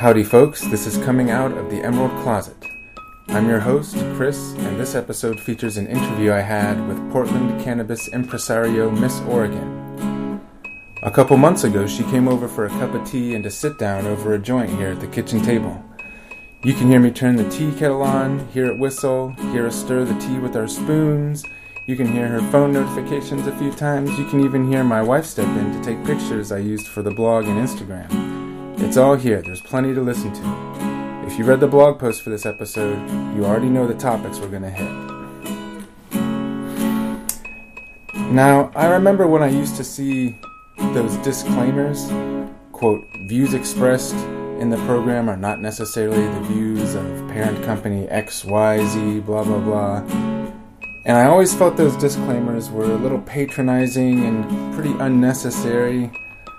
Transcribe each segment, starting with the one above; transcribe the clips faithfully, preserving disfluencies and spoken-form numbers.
Howdy folks, this is Coming Out of the Emerald Closet. I'm your host, Chris, and this episode features an interview I had with Portland cannabis impresario Miss Oregon. A couple months ago, she came over for a cup of tea and a sit-down over a joint here at the kitchen table. You can hear me turn the tea kettle on, hear it whistle, hear us stir the tea with our spoons. You can hear her phone notifications a few times. You can even hear my wife step in to take pictures I used for the blog and Instagram. It's all here. There's plenty to listen to. If you read the blog post for this episode, you already know the topics we're going to hit. Now, I remember when I used to see those disclaimers, quote, views expressed in the program are not necessarily the views of parent company X Y Z, blah, blah, blah. And I always felt those disclaimers were a little patronizing and pretty unnecessary.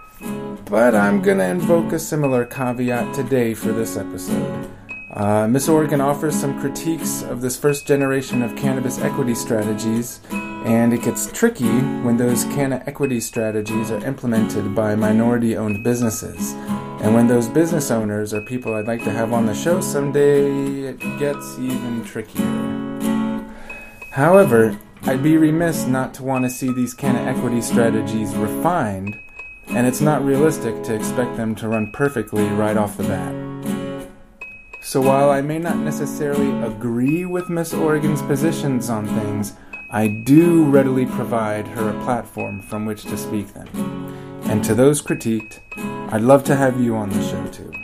But I'm going to invoke a similar caveat today for this episode. Uh, Miss Oregon offers some critiques of this first generation of cannabis equity strategies, and it gets tricky when those canna equity strategies are implemented by minority-owned businesses. And when those business owners are people I'd like to have on the show someday, it gets even trickier. However, I'd be remiss not to want to see these canna equity strategies refined, and it's not realistic to expect them to run perfectly right off the bat. So while I may not necessarily agree with Miss Oregon's positions on things, I do readily provide her a platform from which to speak them. And to those critiqued, I'd love to have you on the show too.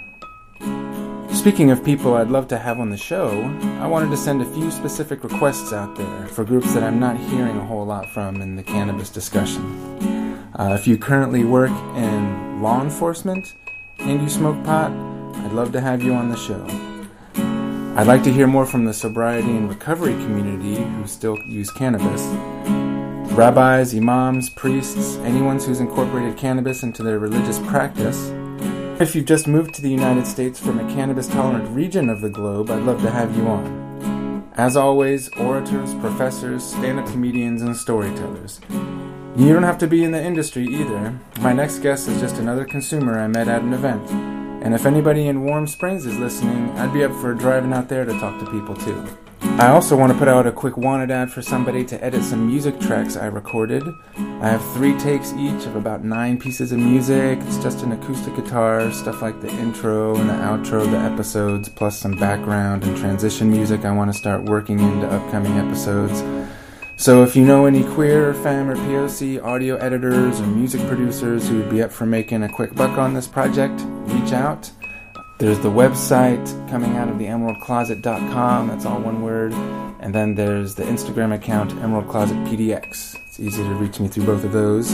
Speaking of people I'd love to have on the show, I wanted to send a few specific requests out there for groups that I'm not hearing a whole lot from in the cannabis discussion. Uh, if you currently work in law enforcement and you smoke pot, I'd love to have you on the show. I'd like to hear more from the sobriety and recovery community who still use cannabis. Rabbis, imams, priests, anyone who's incorporated cannabis into their religious practice. If you've just moved to the United States from a cannabis-tolerant region of the globe, I'd love to have you on. As always, orators, professors, stand-up comedians, and storytellers. You don't have to be in the industry either. My next guest is just another consumer I met at an event. And if anybody in Warm Springs is listening, I'd be up for driving out there to talk to people too. I also want to put out a quick wanted ad for somebody to edit some music tracks I recorded. I have three takes each of about nine pieces of music. It's just an acoustic guitar, stuff like the intro and the outro of the episodes, plus some background and transition music I want to start working into upcoming episodes. So if you know any queer, femme, or P O C audio editors or music producers who would be up for making a quick buck on this project, reach out. There's the website, coming out of the emerald closet dot com, that's all one word. And then there's the Instagram account, Emerald Closet P D X. It's easy to reach me through both of those.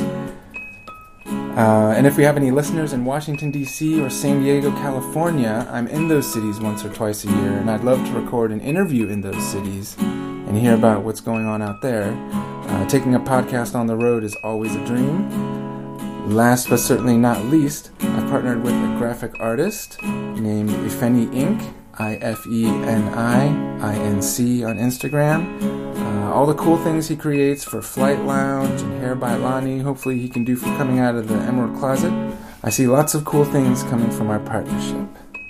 Uh, and if we have any listeners in Washington, D C or San Diego, California, I'm in those cities once or twice a year, and I'd love to record an interview in those cities and hear about what's going on out there. Uh, taking a podcast on the road is always a dream. Last but certainly not least, I've partnered with a graphic artist named Ifeni Inc, I F E N I I N C on Instagram. Uh, all the cool things he creates for Flight Lounge and Hair by Lonnie, hopefully he can do for Coming Out of the Emerald Closet. I see lots of cool things coming from our partnership.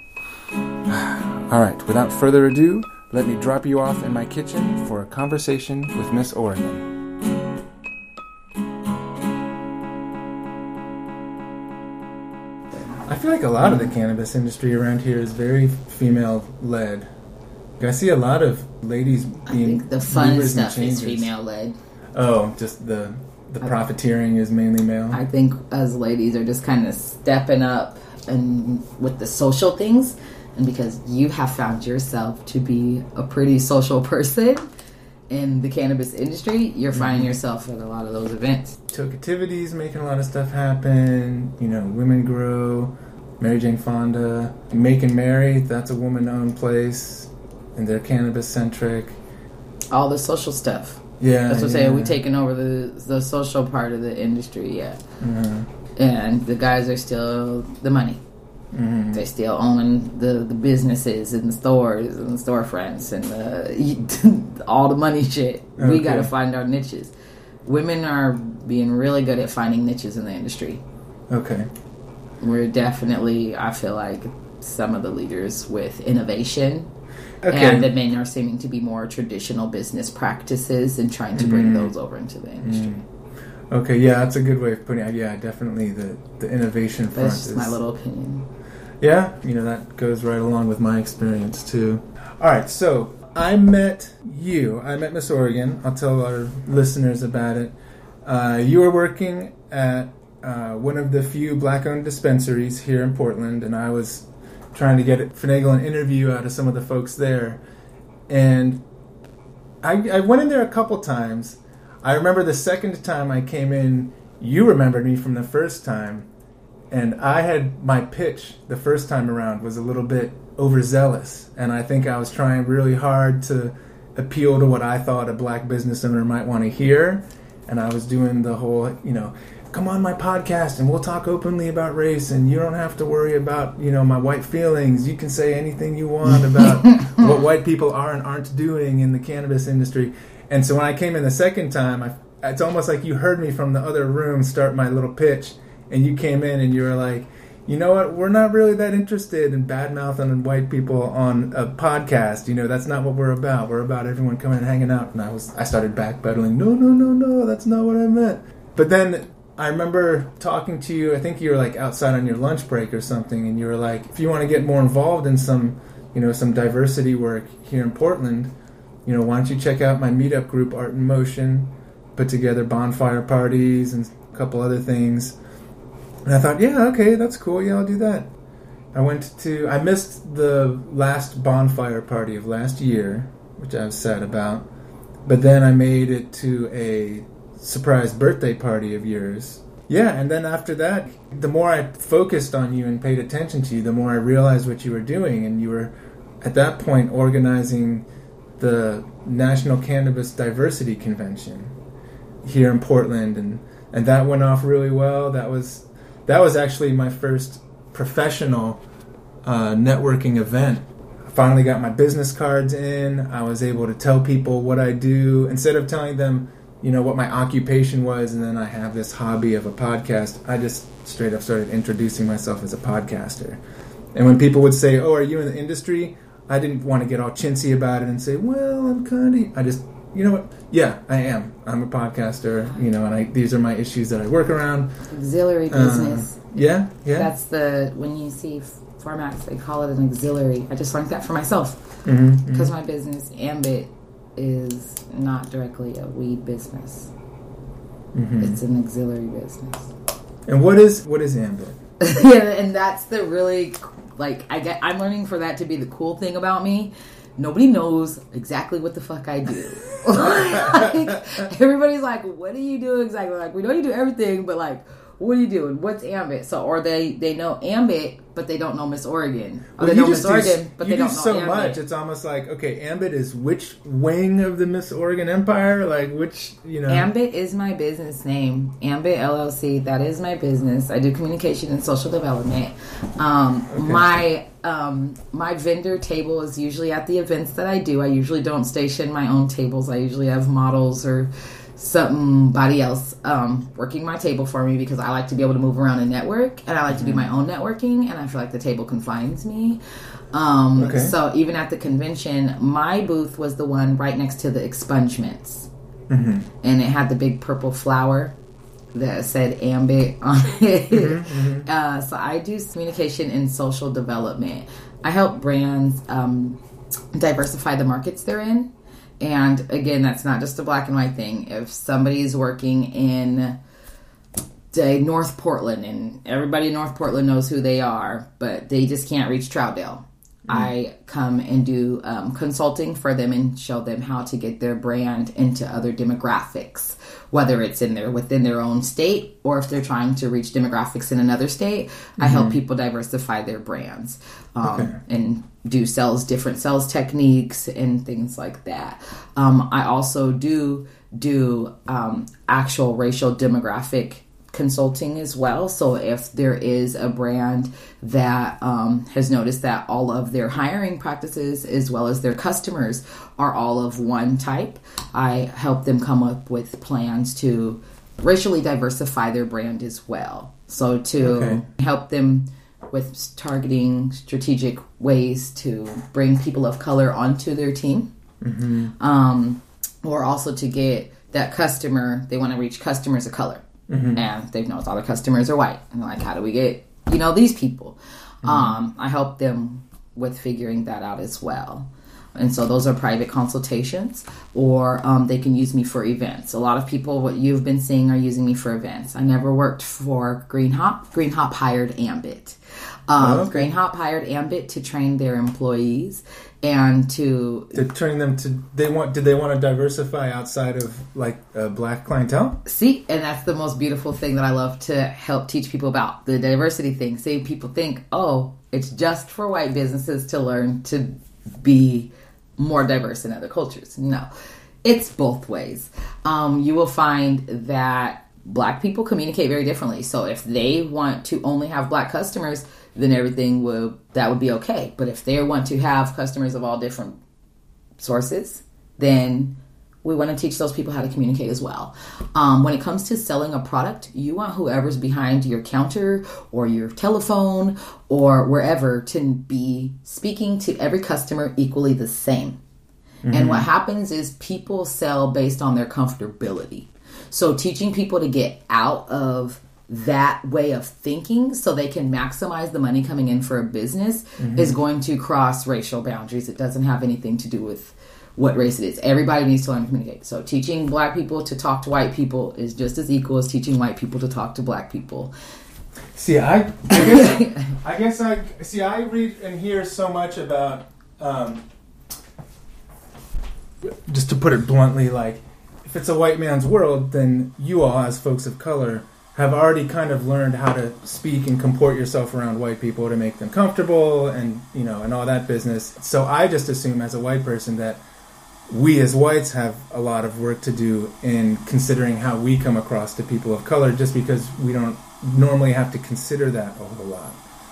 Alright, without further ado, let me drop you off in my kitchen for a conversation with Miss Oregon. I feel like a lot of the cannabis industry around here is very female-led. I see a lot of ladies being I think the fun movers and stuff is changers. female-led. Oh, just the the profiteering is mainly male? I think us ladies are just kind of stepping up and with the social things. And because you have found yourself to be a pretty social person in the cannabis industry, you're finding mm-hmm. yourself at a lot of those events. Tokativity's making a lot of stuff happen. You know, Women Grow, Mary Jane Fonda, Make and Mary, that's a woman-owned place, and they're cannabis-centric. All the social stuff. Yeah, That's what I'm yeah. saying. We're taking over the the social part of the industry, yeah. Mm-hmm. And the guys are still the money. Mm-hmm. They still own the, the businesses and the stores and the storefronts and the, all the money shit. Okay. We got to find our niches. Women are being really good at finding niches in the industry. Okay. We're definitely, I feel like, some of the leaders with innovation. Okay. And the men are seeming to be more traditional business practices and trying to bring mm. those over into the industry. Mm. Okay, yeah, that's a good way of putting it. Yeah, definitely the, the innovation front. That's just is, my little opinion. Yeah, you know, that goes right along with my experience, too. All right, so I met you. I met Miss Oregon. I'll tell our listeners about it. Uh, you were working at uh, one of the few black-owned dispensaries here in Portland, and I was trying to get finagle an interview out of some of the folks there. And I, I went in there a couple times. I remember the second time I came in, you remembered me from the first time, and I had my pitch the first time around was a little bit overzealous, and I think I was trying really hard to appeal to what I thought a black business owner might want to hear, and I was doing the whole, you know, come on my podcast and we'll talk openly about race, and you don't have to worry about, you know, my white feelings. You can say anything you want about what white people are and aren't doing in the cannabis industry. And so when I came in the second time, I, it's almost like you heard me from the other room start my little pitch, and you came in and you were like, you know what, we're not really that interested in bad-mouthing white people on a podcast. You know, that's not what we're about. We're about everyone coming and hanging out. And I was, I started backpedaling, no, no, no, no, that's not what I meant. But then I remember talking to you, I think you were like outside on your lunch break or something, and you were like, if you want to get more involved in some, you know, some diversity work here in Portland, you know, why don't you check out my meetup group, Art in Motion, put together bonfire parties and a couple other things. And I thought, yeah, okay, that's cool. Yeah, I'll do that. I went to, I missed the last bonfire party of last year, which I was sad about. But then I made it to a surprise birthday party of yours. Yeah, and then after that, the more I focused on you and paid attention to you, the more I realized what you were doing. And you were, at that point, organizing the National Cannabis Diversity Convention here in Portland, and, and that went off really well. That was that was actually my first professional uh, networking event. I finally got my business cards in. I was able to tell people what I do instead of telling them, you know, what my occupation was, and then I have this hobby of a podcast. I just straight up started introducing myself as a podcaster. And when people would say, "Oh, are you in the industry?" I didn't want to get all chintzy about it and say, well, I'm kind of... I just, you know what? Yeah, I am. I'm a podcaster, you know, and I, these are my issues that I work around. Auxiliary business. Uh, yeah, yeah. That's the... When you see formats, they call it an auxiliary. I just learned that for myself. Because mm-hmm, mm-hmm. my business, Ambit, is not directly a weed business. Mm-hmm. It's an auxiliary business. And what is what is Ambit? Yeah, and that's the really... Like, I get, I'm learning for that to be the cool thing about me. Nobody knows exactly what the fuck I do. Like, everybody's like, what do you do exactly? Like, we know you do everything, but like, what are you doing? What's Ambit? So, or they, they know Ambit, but they don't know Miss Oregon. Or well, they know Miss Oregon, but they do don't know so Ambit. much. It's almost like, okay, Ambit is which wing of the Miss Oregon Empire? Like, which, you know. Ambit is my business name. Ambit L L C. That is my business. I do communication and social development. Um, okay. My um, my vendor table is usually at the events that I do. I usually don't station my own tables. I usually have models or somebody else um, working my table for me, because I like to be able to move around and network, and I like mm-hmm. to do my own networking, and I feel like the table confines me. Um, okay. So even at the convention, my booth was the one right next to the expungements, mm-hmm. and it had the big purple flower that said Ambit on it. Mm-hmm, mm-hmm. Uh, so I do communication and social development. I help brands um, diversify the markets they're in. And again, that's not just a black and white thing. If somebody's working in, say, North Portland, and everybody in North Portland knows who they are, but they just can't reach Troutdale, mm. I come and do um, consulting for them and show them how to get their brand into other demographics, whether it's in their within their own state or if they're trying to reach demographics in another state. Mm-hmm. I help people diversify their brands um, okay. and do sales, different sales techniques and things like that. Um, I also do do um, actual racial demographic consulting as well. So if there is a brand that um, has noticed that all of their hiring practices as well as their customers are all of one type, I help them come up with plans to racially diversify their brand as well. So to okay. help them with targeting strategic ways to bring people of color onto their team. Mm-hmm. Um, or also to get that customer, they want to reach customers of color. Mm-hmm. And they know all the customers are white. And they're like, how do we get, you know, these people? Mm-hmm. Um, I help them with figuring that out as well. And so those are private consultations, or um, they can use me for events. A lot of people, what you've been seeing, are using me for events. I never worked for Green Hop. Green Hop hired Ambit. Um, oh, okay. Green Hop hired Ambit to train their employees and to... To train them to... They want? Did they want to diversify outside of, like, uh, black clientele? See, and that's the most beautiful thing that I love to help teach people about, the diversity thing. See, people think, oh, it's just for white businesses to learn to be more diverse in other cultures. No, it's both ways. Um, you will find that black people communicate very differently. So if they want to only have black customers, then everything will, that would be okay. But if they want to have customers of all different sources, then we want to teach those people how to communicate as well. Um, when it comes to selling a product, you want whoever's behind your counter or your telephone or wherever to be speaking to every customer equally the same. Mm-hmm. And what happens is people sell based on their comfortability. So teaching people to get out of that way of thinking so they can maximize the money coming in for a business mm-hmm. is going to cross racial boundaries. It doesn't have anything to do with what race it is. Everybody needs to learn to communicate. So teaching black people to talk to white people is just as equal as teaching white people to talk to black people. See, I, I guess, I guess I see. I read and hear so much about, um, just to put it bluntly, like if it's a white man's world, then you all, as folks of color, have already kind of learned how to speak and comport yourself around white people to make them comfortable, and you know, and all that business. So I just assume, as a white person, that we as whites have a lot of work to do in considering how we come across to people of color, just because we don't normally have to consider that a whole lot.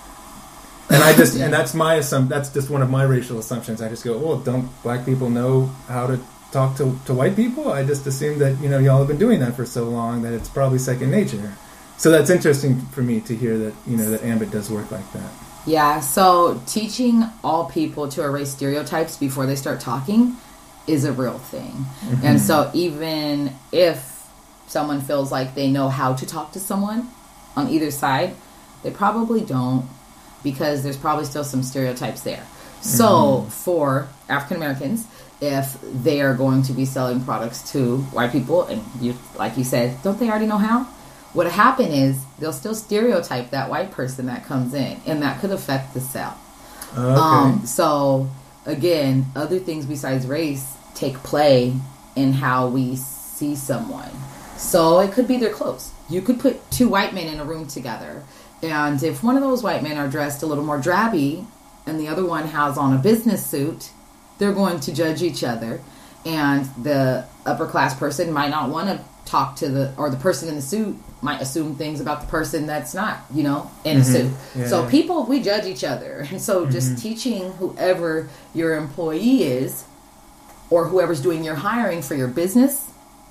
And I just, yeah. and that's my assumption. That's just one of my racial assumptions. I just go, oh, don't black people know how to talk to, to white people? I just assume that, you know, y'all have been doing that for so long that it's probably second nature. So that's interesting for me to hear that, you know, that Ambit does work like that. Yeah. So teaching all people to erase stereotypes before they start talking is a real thing. Mm-hmm. And so even if someone feels like they know how to talk to someone on either side, they probably don't, because there's probably still some stereotypes there. So mm-hmm. for African Americans, if they are going to be selling products to white people, and you, like you said, don't they already know how? What'll happen is they'll still stereotype that white person that comes in, and that could affect the sale. Okay. Um, so again, other things besides race take play in how we see someone. So it could be their clothes. You could put two white men in a room together, and if one of those white men are dressed a little more drabby and the other one has on a business suit, they're going to judge each other, and the upper class person might not want to talk to the, or the person in the suit might assume things about the person that's not, you know, in mm-hmm. a suit. Yeah, so yeah. people, we judge each other. And so just mm-hmm. teaching whoever your employee is, or whoever's doing your hiring for your business,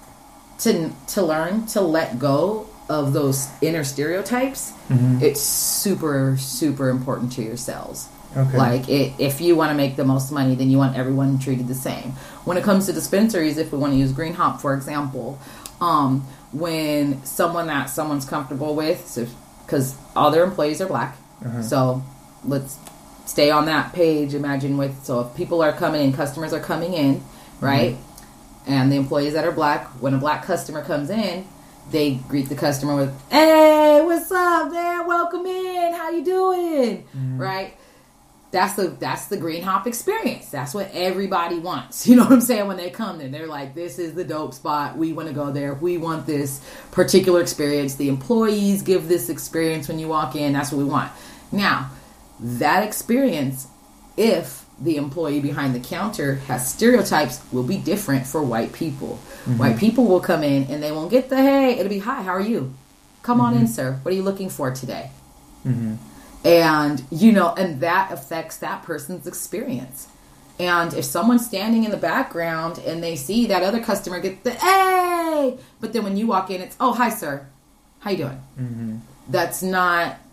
to to learn to let go of those inner stereotypes, mm-hmm. it's super, super important to your sales. Okay. Like, it, if you want to make the most money, then you want everyone treated the same. When it comes to dispensaries, if we want to use Green Hop, for example, um, when someone that someone's comfortable with, so because all their employees are black, uh-huh. so let's stay on that page. Imagine with, so if people are coming in, customers are coming in, right? Mm-hmm. And the employees that are black, when a black customer comes in, they greet the customer with, "Hey, what's up there? Welcome in. How you doing?" Mm-hmm. Right? That's the that's the Green Hop experience. That's what everybody wants. You know what I'm saying? When they come in, they're like, "This is the dope spot. We want to go there. We want this particular experience. The employees give this experience when you walk in. That's what we want." Now, that experience, if the employee behind the counter has stereotypes, will be different for white people. Mm-hmm. White people will come in and they won't get the, "Hey," it'll be, "Hi, how are you? Come mm-hmm. on in, sir. What are you looking for today?" Mm-hmm. And, you know, and that affects that person's experience. And if someone's standing in the background and they see that other customer get the, "Hey," but then when you walk in, it's, "Oh, hi, sir. How you doing?" Mm-hmm. That's not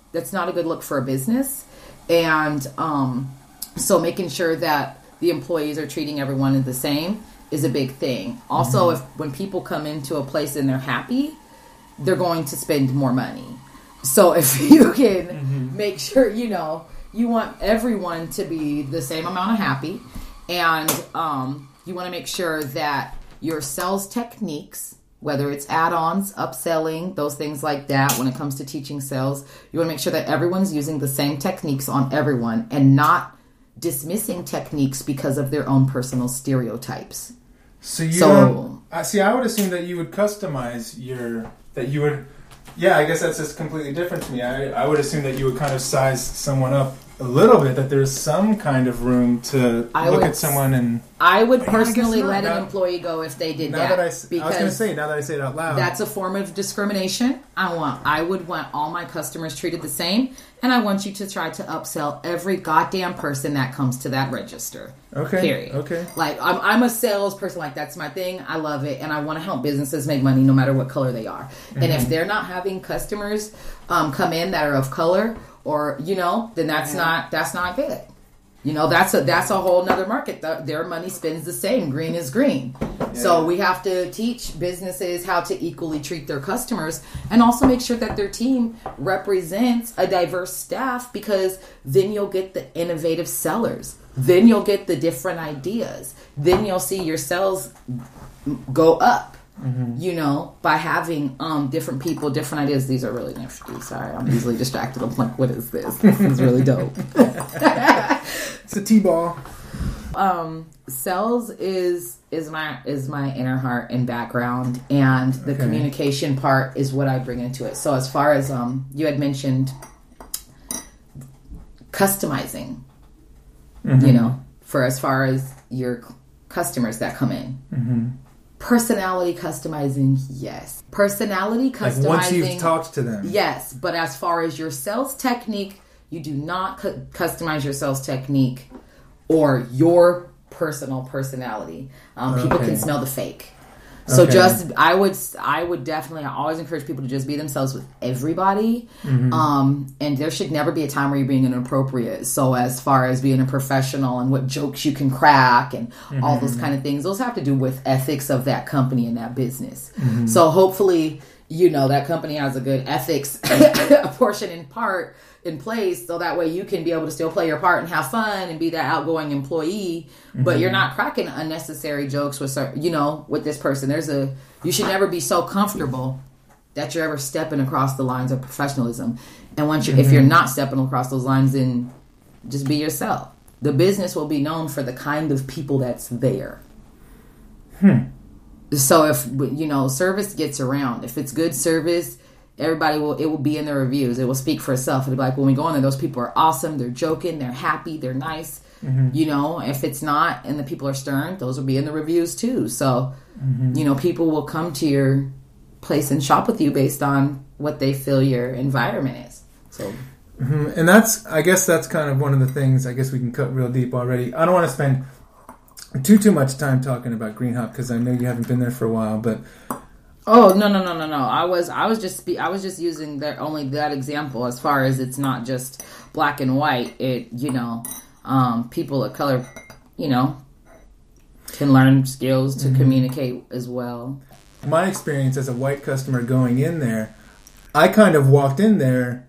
that's not a good look for a business. And um, so making sure that the employees are treating everyone the same is a big thing. Also, mm-hmm. if when people come into a place and they're happy, they're going to spend more money. So if you can mm-hmm. make sure, you know, you want everyone to be the same amount of happy, and um, you want to make sure that your sales techniques, whether it's add-ons, upselling, those things like that, when it comes to teaching sales, you want to make sure that everyone's using the same techniques on everyone and not dismissing techniques because of their own personal stereotypes. So you so, I see. I would assume that you would customize your that you would. Yeah, I guess that's just completely different to me. I I would assume that you would kind of size someone up a little bit. That there's some kind of room to I look would, at someone and. I would personally I let an now, employee go if they did now that. that I, because I was going to say now that I say it out loud, that's a form of discrimination. I want. I would want all my customers treated the same, and I want you to try to upsell every goddamn person that comes to that register. Okay. Period. Okay. Like I'm, I'm a salesperson. Like that's my thing. I love it, and I want to help businesses make money no matter what color they are. Mm-hmm. And if they're not having customers um, come in that are of color, or you know, then that's mm-hmm. not that's not good. You know, that's a that's a whole nother market. The, their money spends the same. Green is green. Yeah. So we have to teach businesses how to equally treat their customers and also make sure that their team represents a diverse staff, because then you'll get the innovative sellers. Then you'll get the different ideas. Then you'll see your sales go up. Mm-hmm. You know, by having um, different people, different ideas. These are really nifty. Sorry, I'm easily distracted. I'm like, what is this? This is really dope. It's a T-ball. Um, sales is is my is my inner heart and background, and the okay. communication part is what I bring into it. So as far as um, you had mentioned customizing, mm-hmm. you know, for as far as your customers that come in. Mm-hmm. Personality customizing, yes. Personality customizing. Like once you've talked to them. Yes, but as far as your sales technique, you do not cu- customize your sales technique or your personal personality. Um, okay. People can smell the fake. So okay. just, I would, I would definitely, I always encourage people to just be themselves with everybody. Mm-hmm. Um, and there should never be a time where you're being inappropriate. So as far as being a professional and what jokes you can crack and mm-hmm. all those kind of things, those have to do with ethics of that company and that business. Mm-hmm. So hopefully, you know, that company has a good ethics portion in part in place, so that way you can be able to still play your part and have fun and be that outgoing employee, mm-hmm. but you're not cracking unnecessary jokes with, you know, with this person. There's a, you should never be so comfortable that you're ever stepping across the lines of professionalism. And once you, mm-hmm. if you're not stepping across those lines, then just be yourself. The business will be known for the kind of people that's there. Hmm. So if, you know, service gets around, if it's good service, everybody will, it will be in the reviews. It will speak for itself. It'll be like, when we go in there, those people are awesome. They're joking. They're happy. They're nice. Mm-hmm. You know, if it's not and the people are stern, those will be in the reviews too. So, mm-hmm. you know, people will come to your place and shop with you based on what they feel your environment is. So, mm-hmm. And that's, I guess that's kind of one of the things, I guess we can cut real deep already. I don't want to spend too, too much time talking about Greenhop because I know you haven't been there for a while, but... Oh no no no no no! I was I was just spe- I was just using that only that example as far as it's not just black and white. It you know, um, people of color, you know, can learn skills to mm-hmm. communicate as well. My experience as a white customer going in there, I kind of walked in there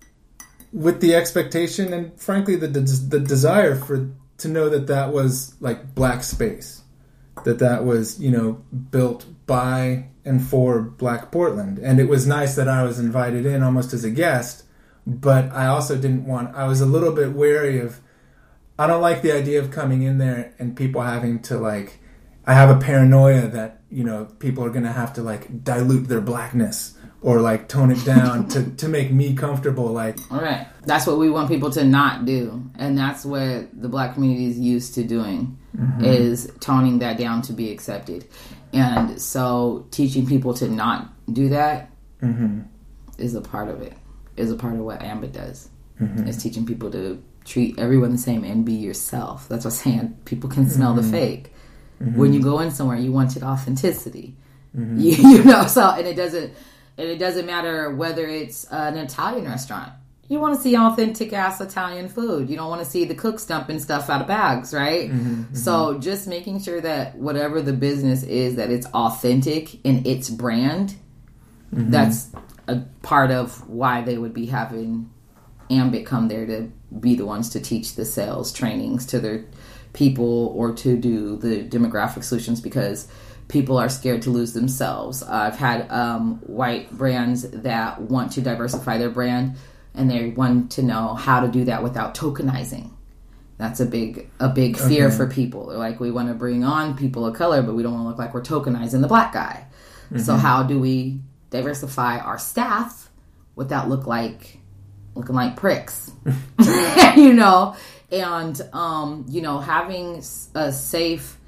with the expectation and frankly the the, the desire for to know that that was like black space, that that was you know built by and for Black Portland. And it was nice that I was invited in almost as a guest, but I also didn't want, I was a little bit wary of, I don't like the idea of coming in there and people having to like, I have a paranoia that, you know, people are going to have to like dilute their blackness or like tone it down to, to make me comfortable. Like, all right. That's what we want people to not do. And that's what the black community is used to doing, mm-hmm. is toning that down to be accepted. And so teaching people to not do that mm-hmm. is a part of it, is a part of what Ambit does. Mm-hmm. Is teaching people to treat everyone the same and be yourself. That's what I'm saying. People can smell mm-hmm. the fake. Mm-hmm. When you go in somewhere, you wanted authenticity. Mm-hmm. You, you know, so, and it doesn't, and it doesn't matter whether it's an Italian restaurant. You want to see authentic ass Italian food. You don't want to see the cooks dumping stuff out of bags, right? Mm-hmm, mm-hmm. So just making sure that whatever the business is, that it's authentic in its brand. Mm-hmm. That's a part of why they would be having Ambit come there to be the ones to teach the sales trainings to their people or to do the demographic solutions, because people are scared to lose themselves. Uh, I've had um, white brands that want to diversify their brand, and they want to know how to do that without tokenizing. That's a big a big fear okay. for people. They're like, we want to bring on people of color, but we don't want to look like we're tokenizing the black guy. Mm-hmm. So how do we diversify our staff without look like looking like pricks? You know, and um, you know, having a safe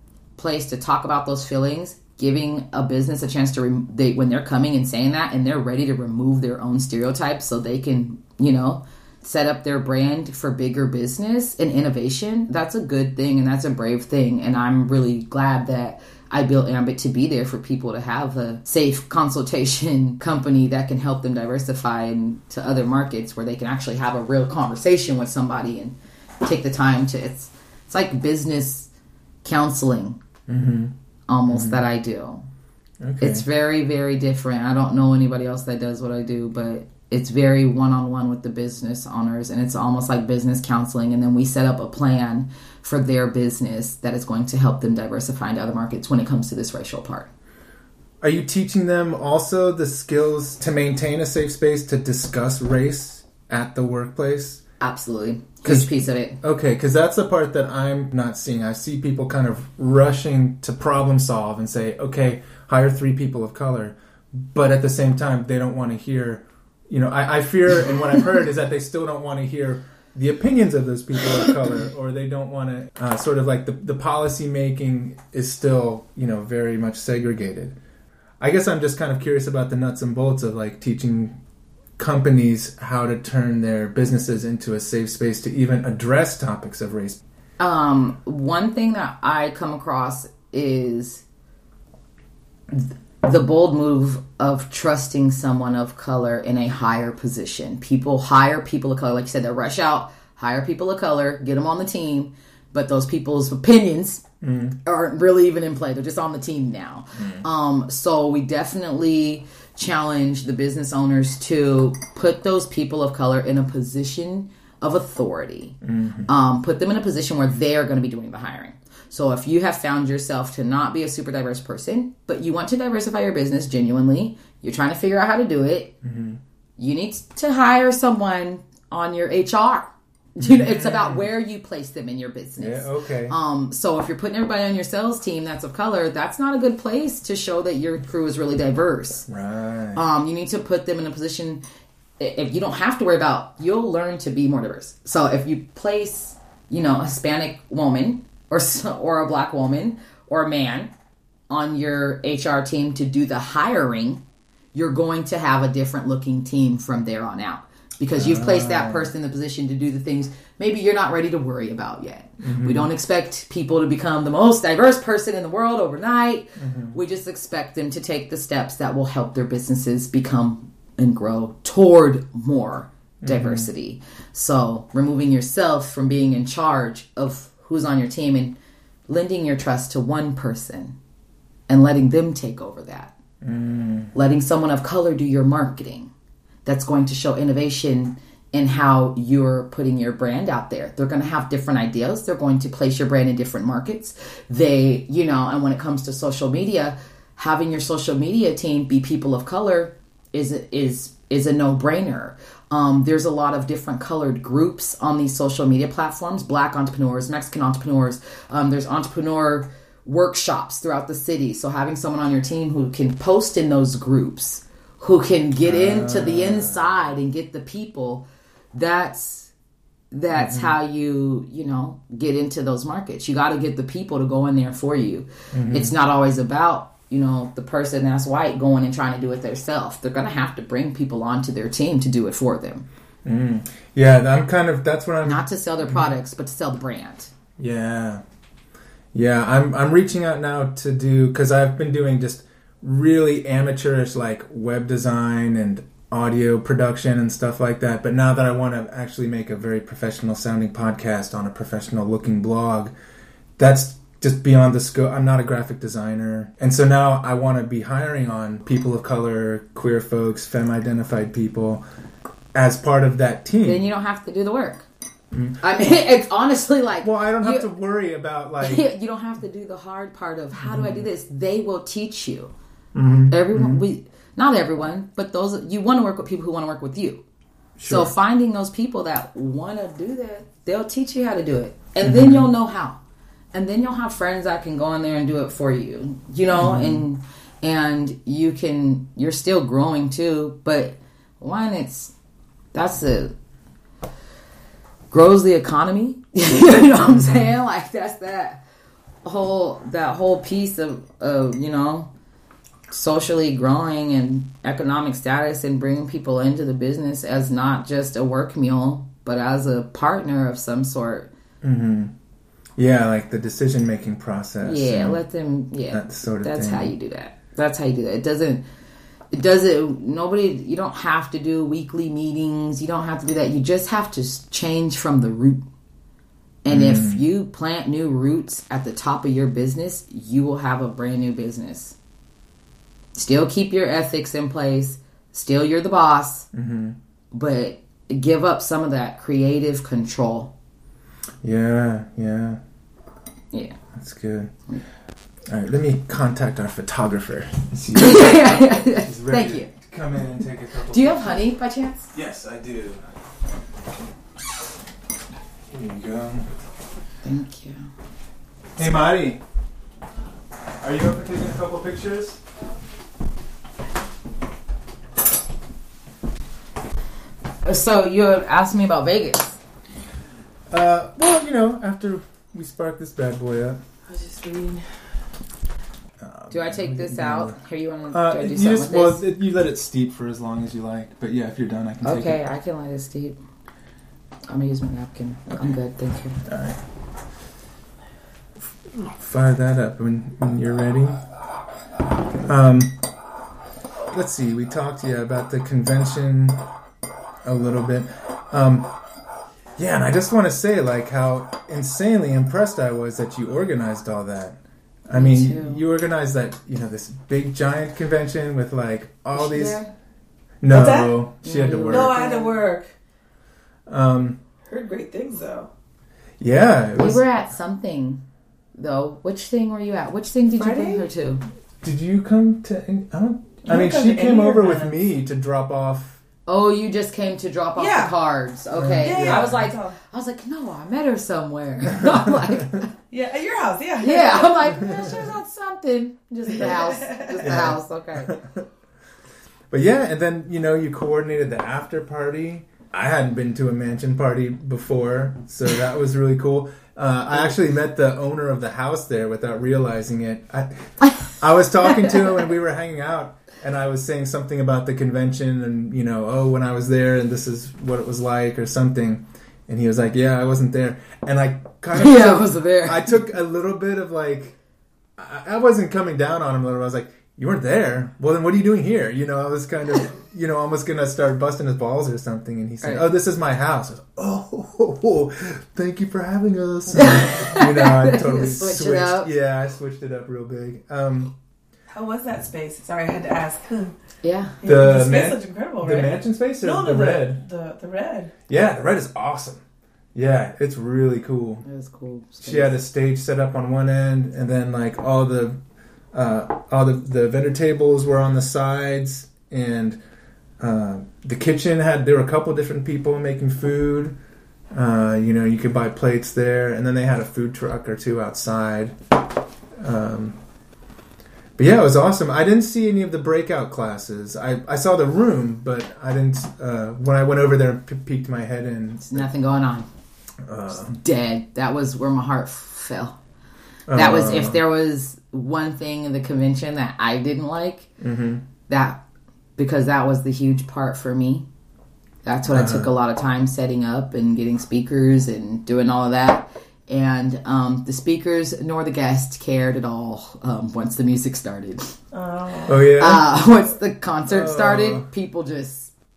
place to talk about those feelings, giving a business a chance to, rem- they, when they're coming and saying that, and they're ready to remove their own stereotypes so they can, you know, set up their brand for bigger business and innovation. That's a good thing, and that's a brave thing. And I'm really glad that I built Ambit to be there for people to have a safe consultation company that can help them diversify into other markets where they can actually have a real conversation with somebody and take the time to, it's, it's like business counseling. Mm-hmm. Almost mm-hmm. that I do. Okay. It's very, very different. I don't know anybody else that does what I do, but it's very one-on-one with the business owners, and it's almost like business counseling. And then we set up a plan for their business that is going to help them diversify into other markets when it comes to this racial part. Are you teaching them also the skills to maintain a safe space to discuss race at the workplace? Absolutely. Huge piece of it. Okay, because that's the part that I'm not seeing. I see people kind of rushing to problem solve and say, okay, hire three people of color. But at the same time, they don't want to hear, you know, I, I fear, and what I've heard is that they still don't want to hear the opinions of those people of color, or they don't want to, uh, sort of like the, the policy making is still, you know, very much segregated. I guess I'm just kind of curious about the nuts and bolts of like teaching companies how to turn their businesses into a safe space to even address topics of race. Um, one thing that I come across is the bold move of trusting someone of color in a higher position. People hire people of color, like you said, they rush out, hire people of color, get them on the team, but those people's opinions mm. aren't really even in play. They're just on the team now. Mm. Um, so we definitely challenge the business owners to put those people of color in a position of authority. Mm-hmm. Um, put them in a position where they're going to be doing the hiring. So if you have found yourself to not be a super diverse person, but you want to diversify your business genuinely, you're trying to figure out how to do it, mm-hmm. you need to hire someone on your H R. You know, it's about where you place them in your business. Yeah, okay. Um, so if you're putting everybody on your sales team that's of color, that's not a good place to show that your crew is really diverse. Right. Um, you need to put them in a position, if you don't have to worry about, you'll learn to be more diverse. So if you place, you know, a Hispanic woman or or a black woman or a man on your H R team to do the hiring, you're going to have a different looking team from there on out. Because you've placed that person in the position to do the things maybe you're not ready to worry about yet. Mm-hmm. We don't expect people to become the most diverse person in the world overnight. Mm-hmm. We just expect them to take the steps that will help their businesses become and grow toward more diversity. Mm-hmm. So removing yourself from being in charge of who's on your team and lending your trust to one person and letting them take over that. Mm. Letting someone of color do your marketing. That's going to show innovation in how you're putting your brand out there. They're going to have different ideas. They're going to place your brand in different markets. They, you know, and when it comes to social media, having your social media team be people of color is is is a no-brainer. Um, there's a lot of different colored groups on these social media platforms. Black entrepreneurs, Mexican entrepreneurs. Um, there's entrepreneur workshops throughout the city. So having someone on your team who can post in those groups, who can get into the inside and get the people, that's that's mm-hmm. how you, you know, get into those markets. You got to get the people to go in there for you. Mm-hmm. It's not always about, you know, the person that's white going and trying to do it themselves. They're going to have to bring people onto their team to do it for them. Mm. Yeah, I'm kind of, that's what I'm... Not to sell their products, but to sell the brand. Yeah. Yeah, I'm I'm reaching out now to do, because I've been doing just really amateurish like web design and audio production and stuff like that. But now that I want to actually make a very professional sounding podcast on a professional looking blog, that's just beyond the scope. I'm not a graphic designer. And so now I want to be hiring on people of color, queer folks, femme-identified people as part of that team. Then you don't have to do the work. Mm-hmm. I mean, it's honestly like... Well, I don't have you, to worry about like... You don't have to do the hard part of how mm-hmm. do I do this? They will teach you. Mm-hmm. Everyone, mm-hmm. we not everyone, but those you want to work with people who want to work with you. Sure. So finding those people that want to do that, they'll teach you how to do it. And mm-hmm. then you'll know how. And then you'll have friends that can go in there and do it for you, you know, mm-hmm. and and you can, you're still growing too, but one, it's, that's the, grows the economy, you know what I'm saying? Like, that's that whole, that whole piece of, of, you know, socially growing and economic status and bringing people into the business as not just a work mule, but as a partner of some sort. Mm-hmm. Yeah, like the decision-making process. Yeah, let them, yeah. That sort of That's thing. how you do that. That's how you do that. It doesn't, it doesn't, nobody, you don't have to do weekly meetings. You don't have to do that. You just have to change from the root. And mm. if you plant new roots at the top of your business, you will have a brand new business. Still keep your ethics in place. Still, you're the boss. Mm-hmm. But give up some of that creative control. Yeah, yeah. Yeah. That's good. All right, let me contact our photographer. See if Thank you. To come in and take a couple. Do you have honey by chance? Yes, I do. Here you go. Thank you. Hey, Marty. Are you up for taking a couple pictures? So you asked me about Vegas. Uh, well, you know, after we spark this bad boy up. I was just reading. Uh, do I take this out? Here, you want to uh, do I do you something just, with well, this? It, you let it steep for as long as you like. But yeah, if you're done, I can take it. Okay, I can let it steep. I'm going to use my napkin. Okay. I'm good, thank you. All right. Fire that up when, when you're ready. Um, let's see. We talked to you about the convention a little bit. Um, yeah, and I just want to say, like, how insanely impressed I was that you organized all that. I Me mean, too. you organized that, you know, this big giant convention with like all Was she these. there? No, she had to No, work. No, I had to work. Um, Heard great things though. yeah, it We was. were at something, though. Which thing were you at? Which thing did Friday? you bring her to? Did you come to? I don't. I You mean, come she to came any over with events. me to drop off. Oh, you just came to drop off Yeah. the cards. Okay. Yeah, yeah, I was like, that's all. I was like, no, I met her somewhere. I'm like, Yeah, at your house, yeah. yeah. I'm like, yeah, she was on something. Just the house. Just the house. Okay. But yeah, and then you know you coordinated the after party. I hadn't been to a mansion party before, so that was really cool. Uh, I actually met the owner of the house there without realizing it. I, I was talking to him and we were hanging out, and I was saying something about the convention and, you know, oh, when I was there and this is what it was like or something. And he was like, yeah, I wasn't there. And I kind of... Yeah, I wasn't there. I took a little bit of like... I, I wasn't coming down on him a little. I was like, you weren't there? Well, then what are you doing here? You know, I was kind of, you know, almost going to start busting his balls or something. And he said, Right. oh, this is my house. I was like, oh, thank you for having us. And, you know, I totally Switch it switched. up. Yeah, I switched it up real big. Um, How was that space? Sorry, I had to ask. Yeah. The the space man- looked incredible, the right? mansion space or no, the no, red? The, the red. Yeah, the red is awesome. Yeah, it's really cool. It was cool. She had a stage set up on one end, and then like all the uh, all the, the vendor tables were on the sides, and uh, the kitchen had there were a couple different people making food. Uh, you know, you could buy plates there, and then they had a food truck or two outside. Um, but yeah, it was awesome. I didn't see any of the breakout classes. I, I saw the room, but I didn't. Uh, when I went over there and p- peeked my head in, There's nothing going on. uh, Dead. That was where my heart fell. That was uh, if there was one thing in the convention that I didn't like. Mm-hmm. That because that was the huge part for me. That's what Uh-huh. I took a lot of time setting up and getting speakers and doing all of that. And um, the speakers nor the guests cared at all um, once the music started. Oh. Oh yeah. Uh, once the concert Oh. started, people just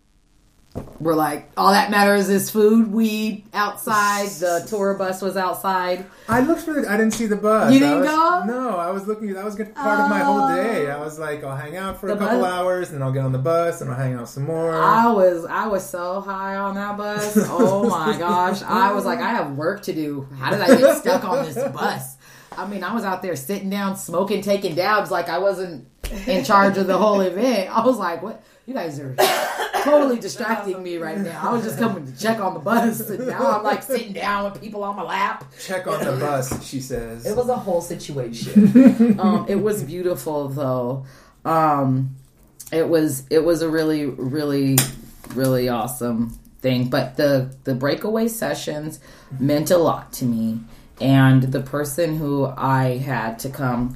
we're like, all that matters is food, weed, outside. The tour bus was outside. I looked for the. I didn't see the bus. You didn't I was, go? No, I was looking. That was good part of my whole day. I was like, I'll hang out for The a couple bus- hours, and then I'll get on the bus, and I'll hang out some more. I was I was so high on that bus. Oh my gosh. I was like, I have work to do. How did I get stuck on this bus? I mean, I was out there sitting down, smoking, taking dabs like I wasn't in charge of the whole event. I was like, what? You guys are totally distracting me right now. I was just coming to check on the bus, and now I'm like sitting down with people on my lap. Check on the bus, she says. It was a whole situation. um, it was beautiful, though. Um, it was it was a really, really, really awesome thing. But the the breakaway sessions meant a lot to me, and the person who I had to come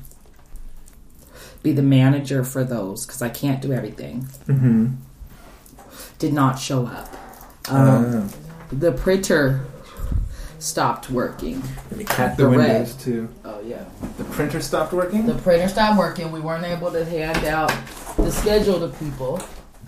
be the manager for those, because I can't do everything, Mm-hmm. did not show up. Um, Uh, the printer stopped working. let me cut the the red. windows too. Oh yeah. The printer stopped working. The printer stopped working. We weren't able to hand out the schedule to people.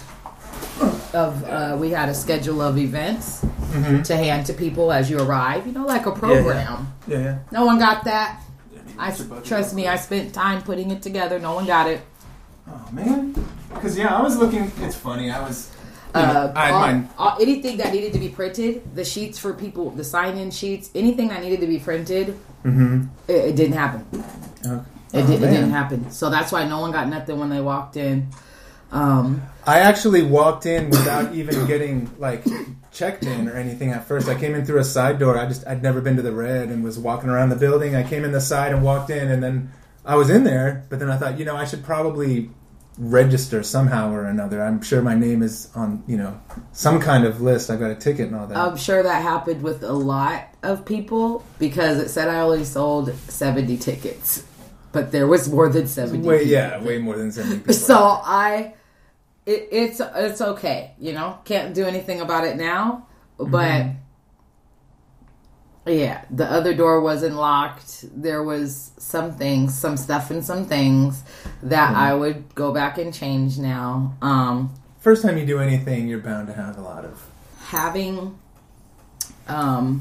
Of uh, we had a schedule of events Mm-hmm. to hand to people as you arrive. You know, like a program. Yeah, yeah. No one got that. I trust me. I spent time putting it together. No one got it. Oh man, because yeah, I was looking. It's funny. I was. You know, Uh, I had all- mine. all- anything that needed to be printed, the sheets for people, the sign-in sheets, anything that needed to be printed, Mm-hmm. it, it didn't happen. Oh, It, did, it man. didn't happen. So that's why no one got nothing when they walked in. Um, I actually walked in without even getting like checked in or anything at first. I came in through a side door. I just I'd never been to the Red and was walking around the building. I came in the side and walked in, and then I was in there. But then I thought, you know, I should probably register somehow or another. I'm sure my name is on, you know, some kind of list. I've got a ticket and all that. I'm sure that happened with a lot of people because it said I only sold seventy tickets, but there was more than seventy. way, people. yeah, way more than seventy people. So I, it, it's it's okay, you know, can't do anything about it now, but Mm-hmm. yeah, the other door wasn't locked. There was some things, some stuff, and some things that Mm-hmm. I would go back and change now. Um, First time you do anything, you're bound to have a lot of. having um,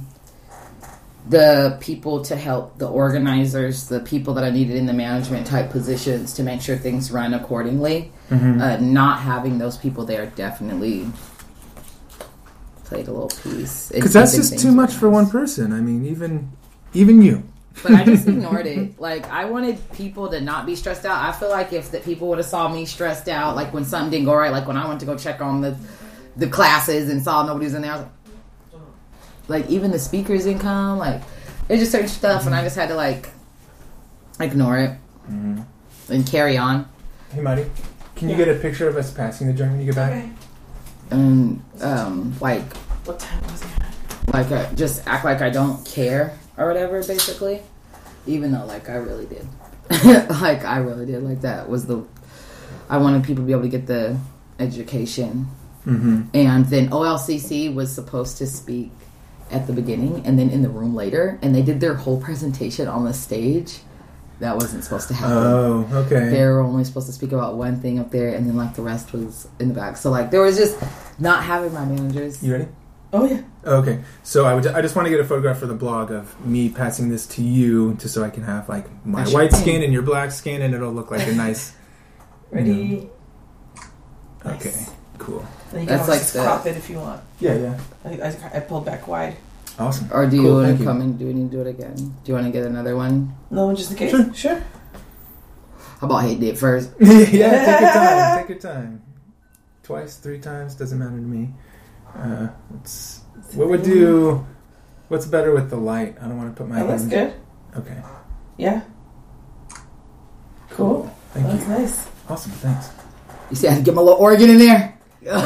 the people to help, the organizers, the people that I needed in the management type positions to make sure things run accordingly. Mm-hmm. Uh, not having those people there definitely played a little piece. in Because that's keeping just things too much for one organized. person. I mean, even even you. But I just ignored it. Like, I wanted people to not be stressed out. I feel like if the people would have saw me stressed out, like when something didn't go right, like when I went to go check on the the classes and saw nobody was in there, I was like, like even the speakers didn't come. Like, it's just certain stuff, and I just had to like ignore it Mm-hmm. and carry on. Hey, Marty, can you Yeah. get a picture of us passing the joint when you get back? Okay. And um, like, What time was it? like uh, just act like I don't care or whatever, basically. Even though, like, I really did. Like, I really did. Like, that was the. I wanted people to be able to get the education. Mm-hmm. And then O L C C was supposed to speak at the beginning and then in the room later. And they did their whole presentation on the stage. That wasn't supposed to happen. Oh, okay. They were only supposed to speak about one thing up there, and then, like, the rest was in the back. So, like, there was just not having my managers. You ready? Oh yeah. Okay. So I would. I just want to get a photograph for the blog of me passing this to you, just so I can have like my That's white your skin thing. and your black skin, and it'll look like a nice. Ready? Okay. Nice. Cool. And you can That's always like just the- crop it if you want. Yeah. Yeah. I, I, I pulled back wide. Awesome. Or do you Cool, want thank to you. come and do we need to do it again? Do you want to get another one? No, just in case. Sure. Sure. How about hitting it first? yeah. Take your time. Take your time. Twice, three times doesn't matter to me. Uh, it's, what would do? What's better with the light? I don't want to put my. That looks hand- good. Okay. Yeah. Cool. Thank That's you. nice. Awesome. Thanks. You see, I had to get my little organ in there.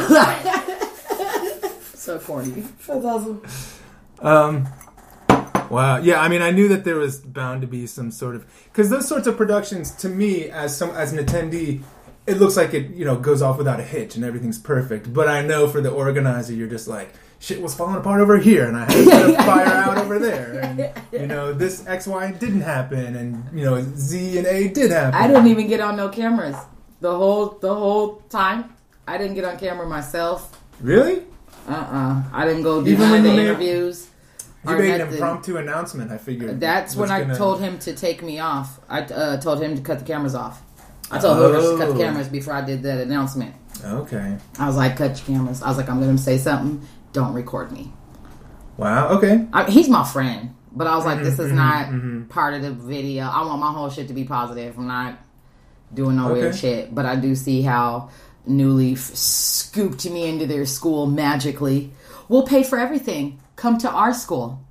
So corny. That's awesome. Um, wow. Yeah, I mean, I knew that there was bound to be some sort of because those sorts of productions, to me, as some as an attendee, it looks like it you know goes off without a hitch and everything's perfect. But I know for the organizer, you're just like shit was falling apart over here, and I had to put a fire out over there, and you know this X Y didn't happen, and you know Z and A did happen. I didn't even get on no cameras the whole the whole time. I didn't get on camera myself. Really. Uh-uh. I didn't go do Even none when of the you made- interviews. You or made an nothing. impromptu announcement. I figured That's was when I gonna- told him to take me off. I uh, told him to cut the cameras off. I told Hoovers to cut Oh. the cameras before I did that announcement. Okay. I was like, cut your cameras. I was like, I'm going to say something. Don't record me. Wow. Okay. I, he's my friend. But I was like, this is Mhm, not mhm. part of the video. I want my whole shit to be positive. I'm not doing no weird Okay. shit. But I do see how New Leaf scooped me into their school magically. We'll pay for everything. Come to our school.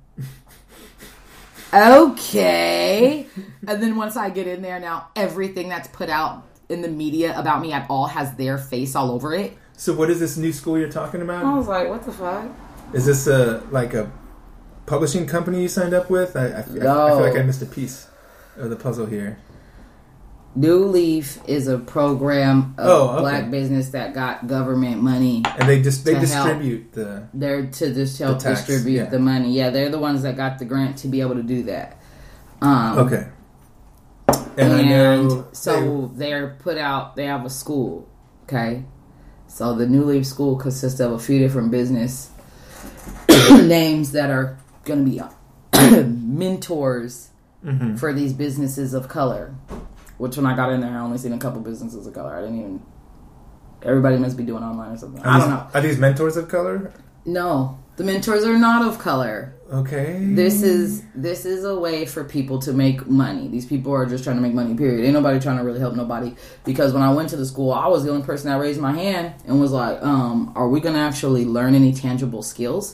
Okay. And then once I get in there now, everything that's put out in the media about me at all has their face all over it. So, what is this new school you're talking about? I was like, what the fuck? Is this a like a publishing company you signed up with? I, I, I feel No. like I missed a piece of the puzzle here. New Leaf is a program of Oh, okay. black business that got government money. And they just they To help. distribute the They're to just help The tax, distribute yeah. the money. Yeah, they're the ones that got the grant to be able to do that. Um, okay. And, And, I know so they're put out, they have a school, okay? So the New Leaf School consists of a few different business names that are going to be mentors they, Mhm. for these businesses of color. Which when I got in there, I only seen a couple businesses of color. I didn't even... Everybody must be doing online or something. Are I these, don't know. Are these mentors of color? No, the mentors are not of color. Okay. This is this is a way for people to make money. These people are just trying to make money, period. Ain't nobody trying to really help nobody. Because when I went to the school, I was the only person that raised my hand and was like, um, are we going to actually learn any tangible skills?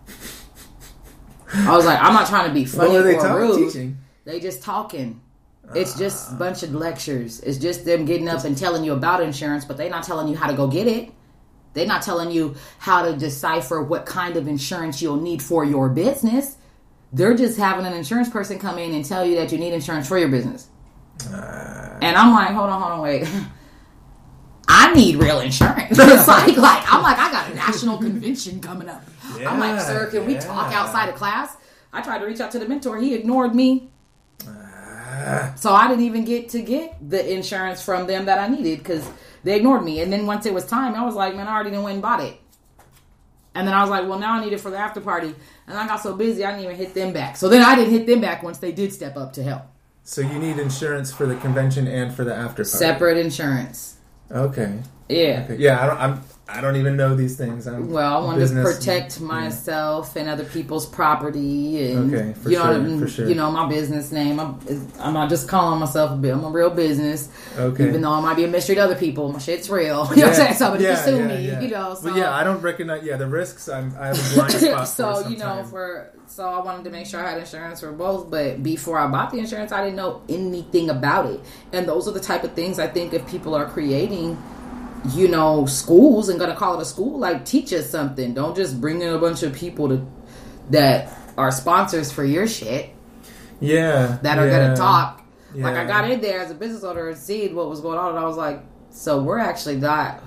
I was like, I'm not trying to be funny What are they or ta- rude. teaching? They just talking. It's just a bunch of lectures. It's just them getting up and telling you about insurance, but they're not telling you how to go get it. They're not telling you how to decipher what kind of insurance you'll need for your business. They're just having an insurance person come in and tell you that you need insurance for your business. Uh, And I'm like, hold on, hold on, wait. I need real insurance. It's like, like I'm like, I got a national convention coming up. I'm like, Yeah, sir, can we talk yeah. outside of class? I tried to reach out to the mentor. He ignored me. uh, So I didn't even get to get the insurance from them that I needed because they ignored me. And then once it was time, I was like, man, I already done went and bought it. And then I was like, well, now I need it for the after party. And I got so busy, I didn't even hit them back. So then I didn't hit them back once they did step up to help. so you need insurance for the convention and for the after party. Separate insurance. Okay. Yeah. Okay. Yeah, I don't. I'm. I don't even know these things. I'm Well, I wanted business- to protect myself and other people's property, and Okay, for you know, sure, and, for sure. you know, my business name. I'm, I'm not just calling myself a bit. I'm a real business, Okay. even though I might be a mystery to other people. My shit's real. You know what I'm saying? Somebody can sue me. You know, so But yeah, I don't recognize. Yeah, the risks. I'm. I have a blind spot. so for you know, sometime. for so I wanted to make sure I had insurance for both. But before I bought the insurance, I didn't know anything about it. And those are the type of things I think if people are creating, you know, schools and gonna call it a school, like teach us something. Don't just bring in a bunch of people to that are sponsors for your shit Yeah. that are yeah, gonna talk. Like I yeah. got in there as a business owner and see what was going on, and I was like, so we're actually not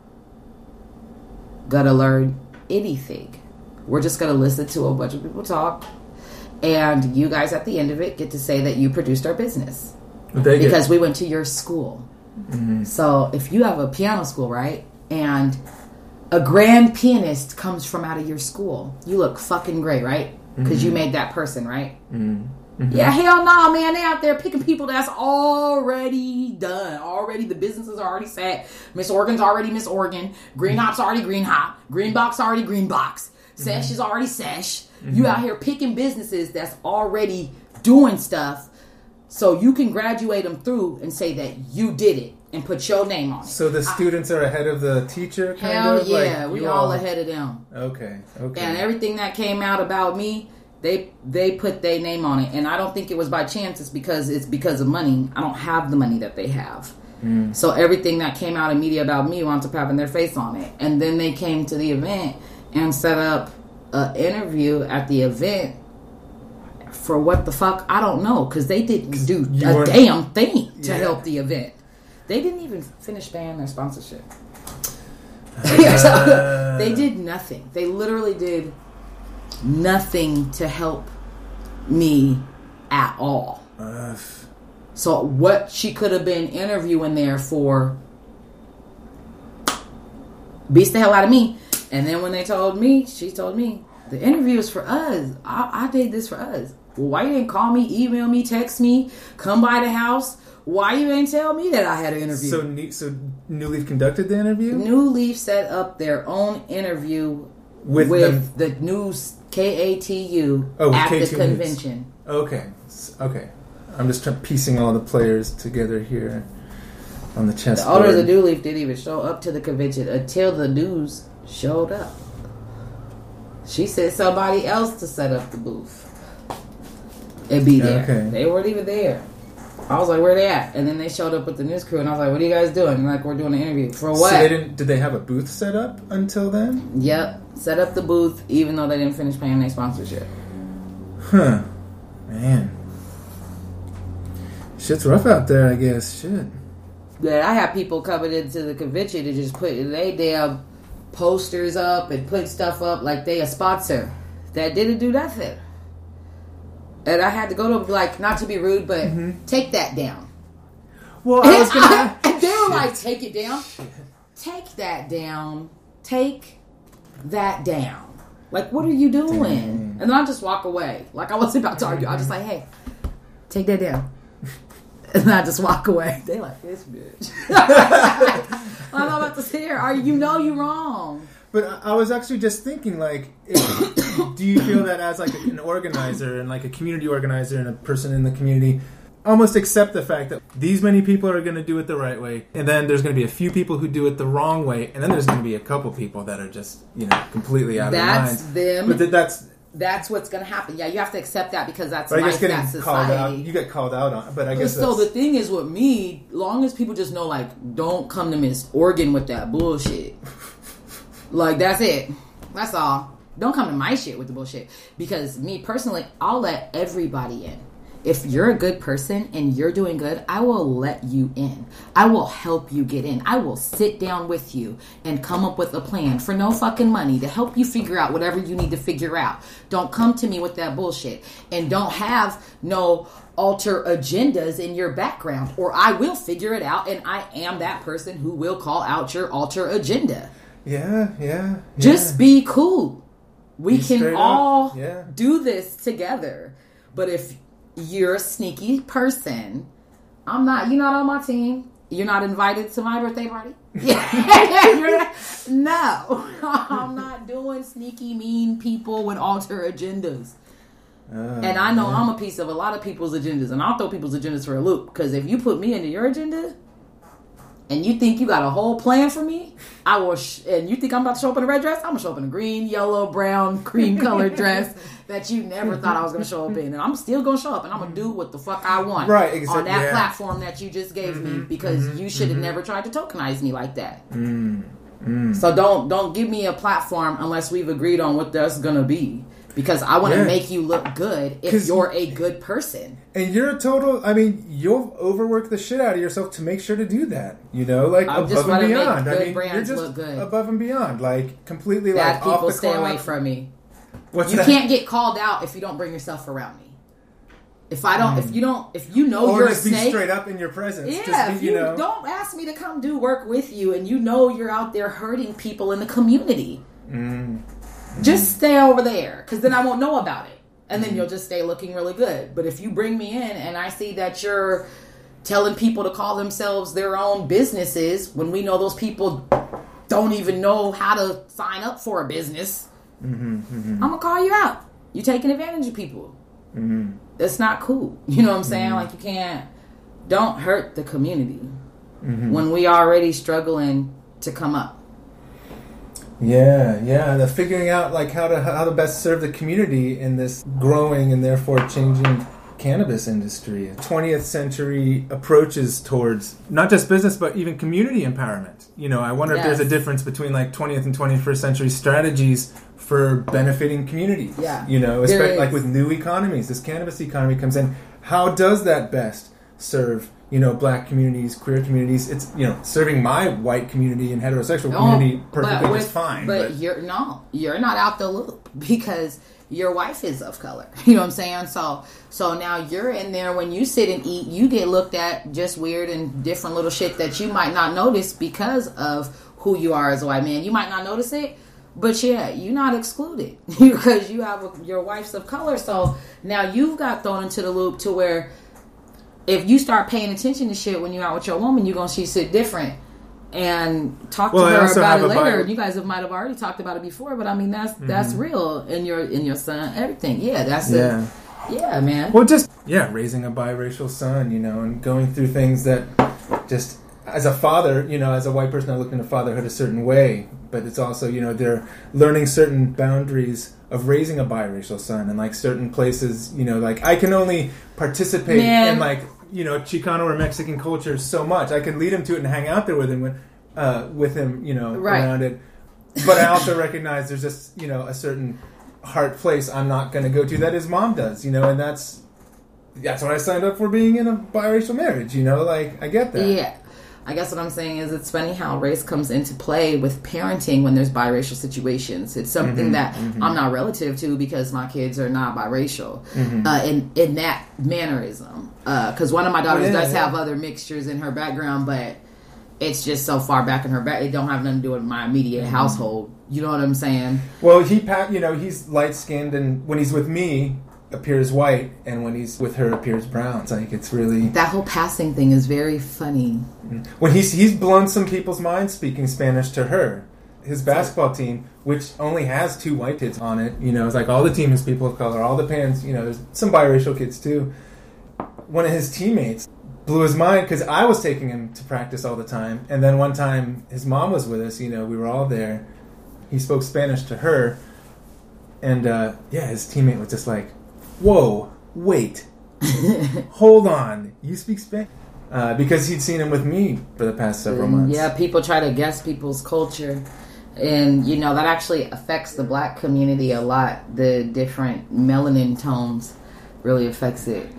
gonna learn anything. We're just gonna listen to a bunch of people talk, and you guys at the end of it get to say that you produced our business They get- because we went to your school. Mhm. So if you have a piano school, right, and a grand pianist comes from out of your school, you look fucking great, right? Because you made that person, right? Mhm. Mhm. Yeah, hell no, man. They out there picking people that's already done. Already, the businesses are already set. Miss Organ's already Miss Organ. Green Hop's already Green Hop. Green Box already Green Box. Sesh is already Sesh. You out here picking businesses that's already doing stuff so you can graduate them through and say that you did it and put your name on it. So the students are ahead of the teacher. Kind Hell of? yeah, Like, we you all ahead of them. Okay. Okay. And everything that came out about me, they they put their name on it. And I don't think it was by chance. It's because it's because of money. I don't have the money that they have. Mm. So everything that came out in media about me wound up having their face on it. And then they came to the event and set up an interview at the event for what the fuck? I don't know. Because they didn't do You a weren't- damn thing to Yeah. help the event. They didn't even finish paying their sponsorship. Uh, They did nothing. They literally did nothing to help me at all. uh, So what she could have been interviewing there for beats the hell out of me And then when they told me, she told me, the interview is for us. I, I did this for us. Well, why you didn't call me, email me, text me, come by the house? Why you ain't tell me that I had an interview? So, ne- so New Leaf conducted the interview? New Leaf set up their own interview with, with the news K A T U oh, at K T the convention. News. Okay. Okay. I'm just trying, piecing all the players together here on the chessboard. The owner of the New Leaf didn't even show up to the convention until the news showed up. She said somebody else to set up the booth and be there. Okay. They weren't even there. I was like, where they at? And then they showed up with the news crew, and I was like, what are you guys doing? And like, we're doing an interview. For what? So they didn't, did they have a booth set up until then? Yep. Set up the booth, even though they didn't finish paying their sponsorship. Huh. Man. Shit's rough out there, I guess. Shit. Yeah, I have people coming into the convention to just put they damn posters up and put stuff up like they a sponsor that didn't do nothing. And I had to go to them, like, not to be rude, but mm-hmm. take that down. Well, I was gonna. I, and they were like, take it down. Take that down. Take that down. Like, what are you doing? Damn. And then I just walk away. Like, I wasn't about to argue. I was just like, hey, take that down. And I just walk away. They like, this bitch. I'm not about to sit here. Are you know you wrong? But I was actually just thinking, like, if, do you feel that as like an organizer and like a community organizer and a person in the community, almost accept the fact that these many people are going to do it the right way, and then there's going to be a few people who do it the wrong way, and then there's going to be a couple people that are just, you know, completely out that's of line. That's them. But th- that's that's what's going to happen. Yeah, you have to accept that because that's but I life, guess that's getting called out, society. you get called out on. But I guess so. that's, The thing is, with me, long as people just know, like, don't come to Miss Oregon with that bullshit. Like, that's it. That's all. Don't come to my shit with the bullshit. Because me personally, I'll let everybody in. If you're a good person and you're doing good, I will let you in. I will help you get in. I will sit down with you and come up with a plan for no fucking money to help you figure out whatever you need to figure out. Don't come to me with that bullshit. And don't have no alter agendas in your background, or I will figure it out, and I am that person who will call out your alter agenda. Yeah, yeah. yeah. Just be cool. We be can all yeah. do this together. But if you're a sneaky person, I'm not, you're not on my team. You're not invited to my birthday party. You're not, no. I'm not doing sneaky, mean people with alter agendas. Uh, and I know yeah. I'm a piece of a lot of people's agendas, and I'll throw people's agendas for a loop. Because if you put me into your agenda, and you think you got a whole plan for me, I will. Sh- and you think I'm about to show up in a red dress? I'm gonna show up in a green, yellow, brown, cream colored dress that you never thought I was gonna show up in, and I'm still gonna show up, and I'm gonna do what the fuck I want right, exactly, on that yeah. platform that you just gave mm-hmm, me, because mm-hmm, you should have mm-hmm. never tried to tokenize me like that. Mm-hmm. So don't don't give me a platform unless we've agreed on what that's gonna be. Because I want to yeah. make you look good if you're a good person. And you're a total, I mean, you'll overwork the shit out of yourself to make sure to do that. You know, like I'm above and beyond. Make good I mean, brands you're just look good. above and beyond. Like, completely Bad like off people the stay clock. away from me. What's you that? can't get called out if you don't bring yourself around me. If I don't, mm. if you don't, if you know or you're just a snake, be straight up in your presence. Yeah, just be, if you, you know. don't ask me to come do work with you, and you know you're out there hurting people in the community. Mm. Just stay over there, because then I won't know about it. And then you'll just stay looking really good. But if you bring me in and I see that you're telling people to call themselves their own businesses when we know those people don't even know how to sign up for a business, mm-hmm, mm-hmm. I'm going to call you out. You're taking advantage of people. Mm-hmm. That's not cool. You know what I'm saying? Mm-hmm. Like, you can't, don't hurt the community mm-hmm. when we already struggling to come up. Yeah, yeah, the figuring out like how to how to best serve the community in this growing and therefore changing cannabis industry. twentieth century approaches towards not just business but even community empowerment. You know, I wonder yes. if there's a difference between like twentieth and twenty-first century strategies for benefiting communities. Yeah, you know, especially like with new economies, this cannabis economy comes in. How does that best serve, you know, black communities, queer communities? It's, you know, serving my white community and heterosexual no, community perfectly with, just fine. But, but you're no, you're not out the loop because your wife is of color. You know what I'm saying? So so now you're in there when you sit and eat, you get looked at just weird and different little shit that you might not notice because of who you are as a white man. You might not notice it, But yeah, you're not excluded because you have a, your wife's of color. So now you've got thrown into the loop to where if you start paying attention to shit when you're out with your woman, you're going to see shit different. And talk well, to her about it later. Bi- you guys have, might have already talked about it before, but I mean that's mm-hmm. that's real in your in your son, everything. Yeah, that's yeah, a, yeah, man. Well, just yeah, raising a biracial son, you know, and going through things that just as a father, you know, as a white person, I look into fatherhood a certain way, but it's also, you know, they're learning certain boundaries of raising a biracial son, and like certain places, you know, like I can only participate man. in like. You know, Chicano or Mexican culture so much. I can lead him to it and hang out there with him, uh, with him, you know, right. around it. But I also recognize there's just, you know, a certain heart place I'm not going to go to that his mom does, you know, and that's that's what I signed up for being in a biracial marriage, you know, like I get that. Yeah. I guess what I'm saying is it's funny how race comes into play with parenting when there's biracial situations. It's something mm-hmm, that mm-hmm. I'm not relative to because my kids are not biracial mm-hmm. uh, in, in that mannerism. Because uh, one of my daughters oh, yeah, does yeah. have other mixtures in her background, but it's just so far back in her back. It don't have nothing to do with my immediate mm-hmm. household. You know what I'm saying? Well, he, you know, he's light-skinned, and when he's with me, appears white, and when he's with her appears brown. It's like it's really that whole passing thing is very funny. When he's he's blown some people's minds speaking Spanish to her. His basketball team, which only has two white kids on it, you know, it's like all the team is people of color, all the parents, you know, there's some biracial kids too. One of his teammates blew his mind because I was taking him to practice all the time, and then one time his mom was with us, you know, we were all there. He spoke Spanish to her, and uh, yeah, his teammate was just like, whoa, wait, hold on, you speak Spanish? Uh, because he'd seen him with me for the past several months. Yeah, people try to guess people's culture. And, you know, that actually affects the black community a lot. The different melanin tones really affects it.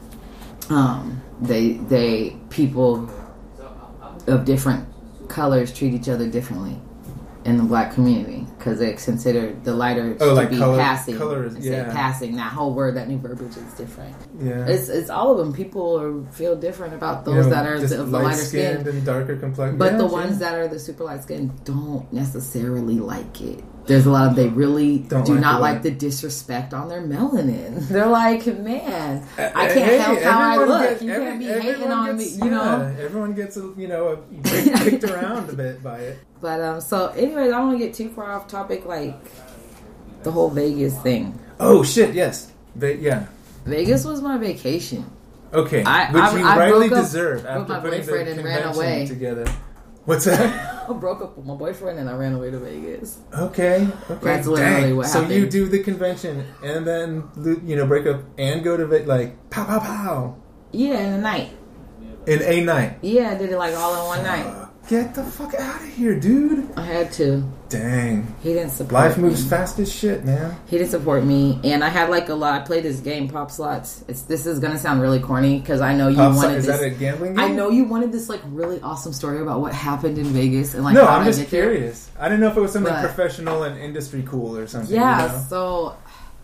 Um, they, they, people of different colors treat each other differently in the black community because they consider the lighter oh, to like be color, passing. Colors, yeah. Passing. That whole word, that new verbiage is different. Yeah. It's it's all of them. People are, feel different about those you know, that are the, of the lighter skin and darker complexion. But yeah, the yeah. ones that are the super light skin don't necessarily like it. There's a lot of they really don't do like not the like the disrespect on their melanin. They're like, man, I can't hey, help how I look. Gets, you every, can't be hating on gets, me. You know, yeah, everyone gets a, you know a, kicked around a bit by it. But um, so anyways, I don't want to get too far off topic, like the whole Vegas thing. Oh shit! Yes, Ve- yeah. Vegas was my vacation. Okay, I, which I, you I rightly broke up deserve after with my putting boyfriend the and ran convention away together. What's that? I broke up with my boyfriend and I ran away to Vegas. Okay, okay. That's literally Dang. what so happened. So you do the convention and then you know break up and go to Vegas, like pow pow pow. Yeah, in a night. In a night. Yeah, I did it like all in one uh, night. Get the fuck out of here, dude. I had to. Dang. He didn't support Life me. moves fast as shit, man. He didn't support me. And I had like a lot. I played this game, Pop Slots. It's This is going to sound really corny because I know you Pop wanted Is this. that a gambling game? I know you wanted this like really awesome story about what happened in Vegas. and like No, how I'm I just get curious. There. I didn't know if it was something But, professional and industry cool or something. Yeah, you know? so...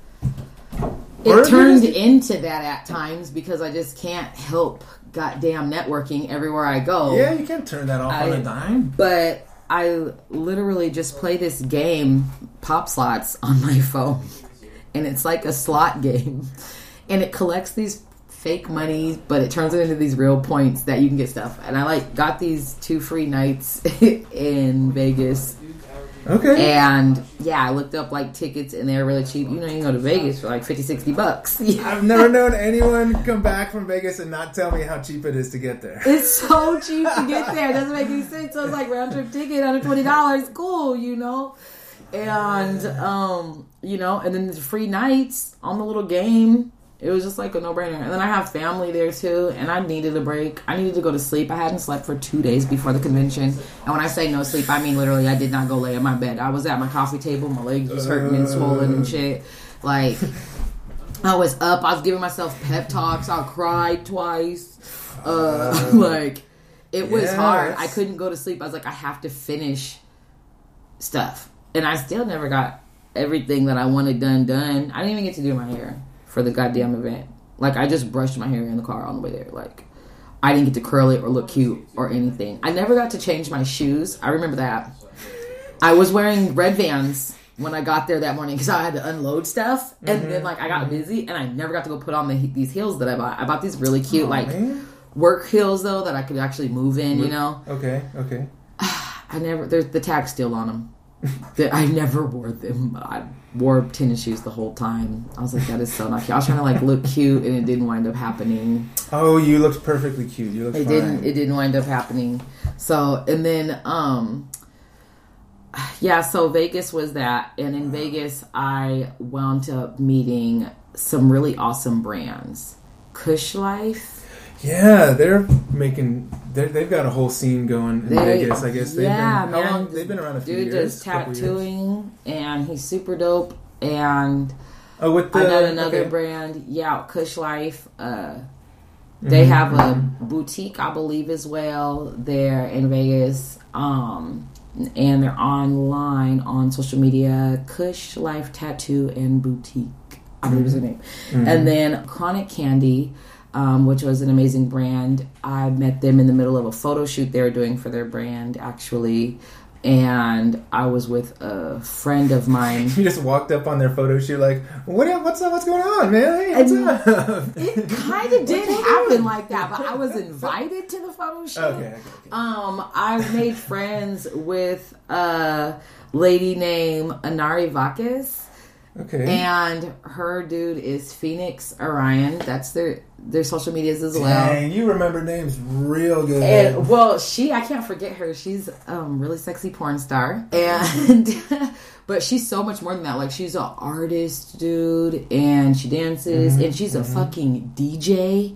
Or It turned it into that at times because I just can't help goddamn networking everywhere I go. Yeah, you can't turn that off I, on a dime. But I literally just play this game, Pop Slots, on my phone. And it's like a slot game. And it collects these fake money, but it turns it into these real points that you can get stuff. And I like got these two free nights in Vegas. Okay. And yeah, I looked up like tickets and they're really cheap. You know, you can go to Vegas for like fifty, sixty bucks. I've never known anyone come back from Vegas and not tell me how cheap it is to get there. It's so cheap to get there. It doesn't make any sense. So it's like round trip ticket, one hundred twenty dollars. Cool, you know? And, um, you know, and then the free nights on the little game. It was just like a no-brainer. And then I have family there too, and I needed a break. I needed to go to sleep. I hadn't slept for two days before the convention. And when I say no sleep, I mean literally I did not go lay in my bed. I was at my coffee table. My legs was hurting and swollen and shit. Like, I was up. I was giving myself pep talks. I cried twice. Uh, like, it was yes. hard. I couldn't go to sleep. I was like, I have to finish stuff. And I still never got everything that I wanted done done. I didn't even get to do my hair for the goddamn event. Like, I just brushed my hair in the car on the way there. Like, I didn't get to curl it or look cute or anything. I never got to change my shoes. I remember that. I was wearing red Vans when I got there that morning because I had to unload stuff, and Mm-hmm. then like I got busy, and I never got to go put on the, these heels that I bought. I bought these really cute Oh, like man. work heels though that I could actually move in. You know, Okay, okay. I never. There's the tag's still on them. The- I never wore them. I wore tennis shoes the whole time. I was like, that is so not cute. I was trying to like look cute, and it didn't wind up happening. Oh, you looked perfectly cute. You look It fine. didn't. It didn't wind up happening. So and then um. Yeah, so Vegas was that, and in Vegas, I wound up meeting some really awesome brands. Kush Life. Yeah, they're making. They're, they've got a whole scene going in They- Vegas. I guess. They've yeah, been, how man. long? They've been around a few Dude years. does couple years. tattooing, and he's super dope. And Oh, with the I got another okay. brand, yeah, Kush Life. Uh, they Mhm, have a mhm. boutique, I believe, as well there in Vegas. Um, and they're online on social media. Kush Life Tattoo and Boutique, I believe is their name. Mhm. And then Chronic Candy, um, which was an amazing brand. I met them in the middle of a photo shoot they were doing for their brand, actually. And I was with a friend of mine. You just walked up on their photo shoot like, what? up- What's up? What's going on, man? Hey, what's And up? It kind of did happen like that, but I was invited to the photo shoot. Okay, okay, okay. Um, I made friends with a lady named Anari Vakis, Okay. and her dude is Phoenix Orion. That's their their social medias as well. Dang, you remember names real good. And well, she I can't forget her. She's um really sexy porn star, and but she's so much more than that. Like she's an artist, dude, and she dances, Mm-hmm, and she's a fucking D J.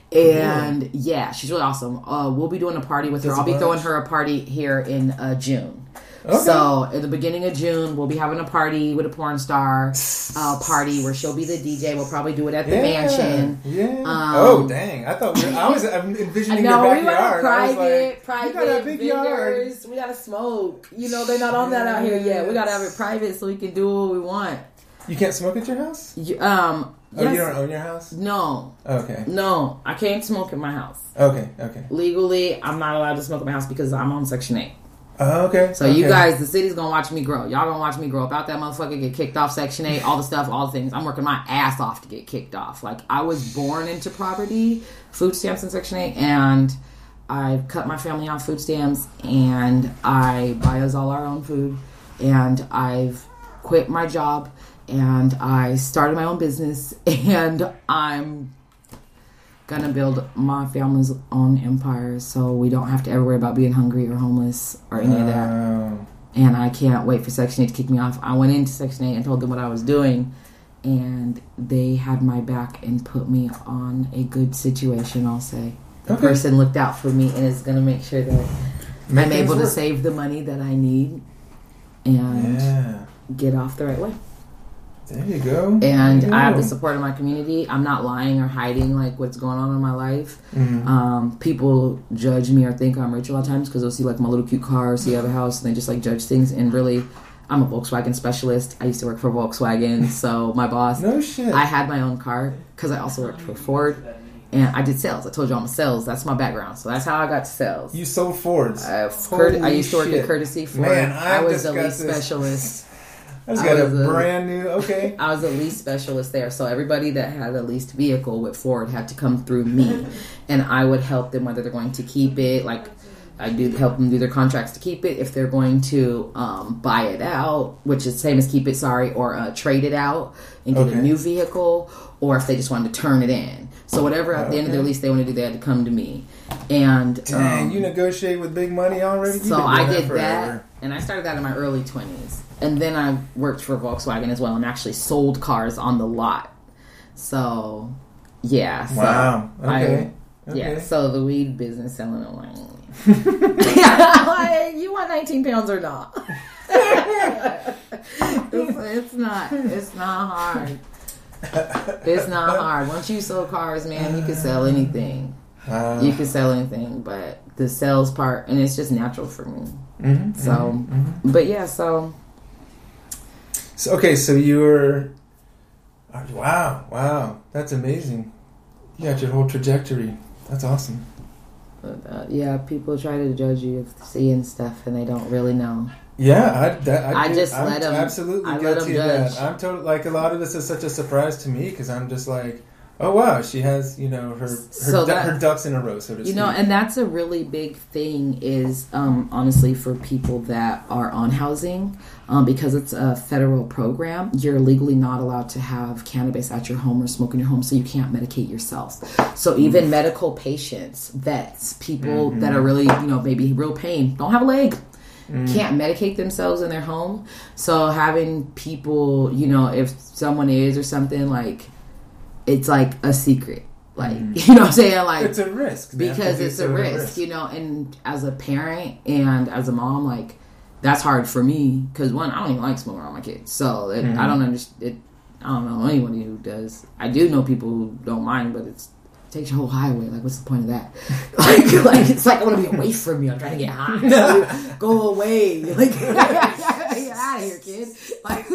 And yeah, she's really awesome. Uh, we'll be doing a party with her. That's I'll be a throwing bunch. her a party here in uh, June. Okay. So at the beginning of June, we'll be having a party with a porn star uh, party where she'll be the D J. We'll probably do it at the yeah, mansion. Yeah. Um, oh, dang. I thought we were, I was I'm I envisioning know, your we want backyard. I was private, like, private you got a big yard. vendors. We gotta smoke. You know, they're not on that out here yet. We gotta have it private so we can do what we want. You can't smoke at your house? You, um, Oh, yes, you don't own your house? no, Okay. no, I can't smoke in my house. Okay, okay. Legally, I'm not allowed to smoke in my house because I'm on Section eight. Oh, okay. So okay. you guys, the city's gonna watch me grow. Y'all gonna watch me grow. About that motherfucker get kicked off Section eight, all the stuff, all the things. I'm working my ass off to get kicked off. Like, I was born into poverty, food stamps in Section eight, and I cut my family off food stamps, and I buy us all our own food, and I've quit my job, and I started my own business, and I'm gonna build my family's own empire so we don't have to ever worry about being hungry or homeless or any of that. Oh. And I can't wait for Section eight to kick me off. I went into Section eight and told them what I was doing, and they had my back and put me on a good situation, I'll say. The Okay. person looked out for me and is going to make sure that Make I'm things able to work. save the money that I need and Yeah. get off the right way. There you go. And There you I have go. the support of my community. I'm not lying or hiding like what's going on in my life. Mhm. Um, people judge me or think I'm rich a lot of times because they'll see like my little cute car, see I have a house, and they just like judge things. And really, I'm a Volkswagen specialist. I used to work for Volkswagen, so my boss. No shit. I had my own car because I also worked for Ford, and I did sales. I told you I'm a sales. That's my background, so that's how I got to sales. You sold Fords. I, Curt- I Holy used to work shit. at Courtesy Ford. Man, I I've was just the got lead this- specialist. I just I got a was a- brand new. Okay. I was a lease specialist there, so everybody that had a leased vehicle with Ford had to come through me, and I would help them whether they're going to keep it. Like I do help them do their contracts to keep it. If they're going to um, buy it out, which is the same as keep it, sorry, or uh, trade it out and get Okay. a new vehicle, or if they just wanted to turn it in. So whatever at the end of their Okay. lease they wanted to do, they had to come to me. And Dang, um, you negotiate with big money already. You've so been doing I did forever. that, and I started that in my early twenties. And then I worked for Volkswagen as well and actually sold cars on the lot. So, yeah. So Wow. Okay. I, okay. Yeah, so the weed business selling, I'm like, like, you want nineteen pounds or not? it's, it's not. It's not hard. It's not hard. Once you sell cars, man, you can sell anything. Uh, You can sell anything, but the sales part, and it's just natural for me. mhm, So, mhm, mhm. but yeah, so So okay, so you were. oh, Wow! Wow! That's amazing. You got your whole trajectory. That's awesome. but, uh, yeah, people try to judge you of seeing stuff, and they don't really know. Yeah, I, that, I, I do- just I'm let 'em- absolutely I let 'em guilty of that. judge. I'm totally like a lot of this is such a surprise to me because I'm just like, oh wow, she has you know her her, So du- that- her ducks in a row, so to You speak. know, and that's a really big thing is, um, honestly, for people that are on housing, um, because it's a federal program, you're legally not allowed to have cannabis at your home or smoke in your home, so you can't medicate yourself. So even medical patients, vets, people Mhm. that are really, you know, maybe real pain, don't have a leg, can't medicate themselves in their home. So having people, you know, if someone is or something, like, it's like a secret. Like, you know what I'm saying? Like, it's a risk man. because it's a sort of risk, you know. And as a parent and as a mom, like, that's hard for me because one, I don't even like smoking around my kids, so it, Mhm. I don't understand. It, I don't know anybody who does. I do know people who don't mind, but it's, it takes your whole highway. Like, what's the point of that? like, like it's like I want to be away from you. I'm trying to get high. Go away. Like, get out of here, kid. Like,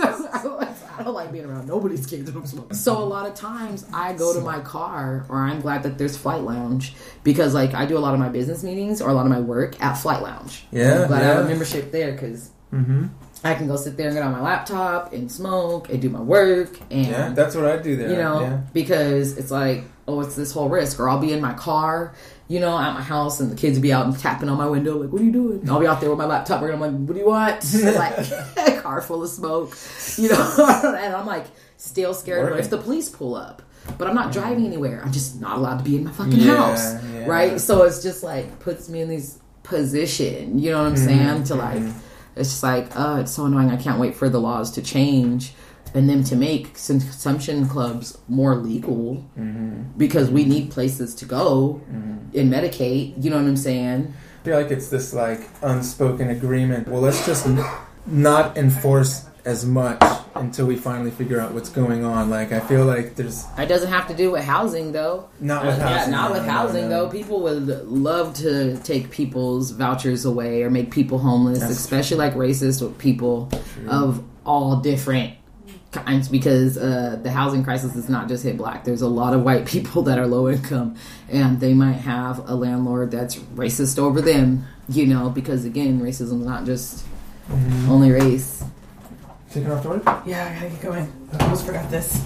I don't like being around nobody's kids when I'm smoking. So a lot of times I go to my car, or I'm glad that there's Flight Lounge, because like I do a lot of my business meetings or a lot of my work at Flight Lounge. Yeah, I'm glad I yeah. have a membership there because Mm-hmm. I can go sit there and get on my laptop and smoke and do my work and Yeah, that's what I do there. you know, yeah. because it's like, oh, it's this whole risk. Or I'll be in my car, you know, at my house, and the kids will be out and tapping on my window, like, what are you doing? And I'll be out there with my laptop, and I'm like, what do you want? Like, car full of smoke, you know, and I'm like, still scared. What if the police pull up? But I'm not driving anywhere. I'm just not allowed to be in my fucking Yeah, house, yeah. right? So it's just like puts me in this position, you know what I'm saying? To like, it's just like, oh, it's so annoying. I can't wait for the laws to change and them to make consumption clubs more legal Mm-hmm. because we need places to go Mm-hmm. and medicate. You know what I'm saying? I feel like it's this like unspoken agreement. Well, let's just n- not enforce as much until we finally figure out what's going on. Like I feel like there's It doesn't have to do with housing, though. not with Uh, yeah, housing. not no, with no, housing, no. though. People would love to take people's vouchers away or make people homeless, That's especially like racist people of all different kinds, because uh, the housing crisis does not just hit black. There's a lot of white people that are low income, and they might have a landlord that's racist over them, you know, because again, racism is not just Mhm. only race. Taking off to work? Yeah, I gotta get going. I almost forgot this.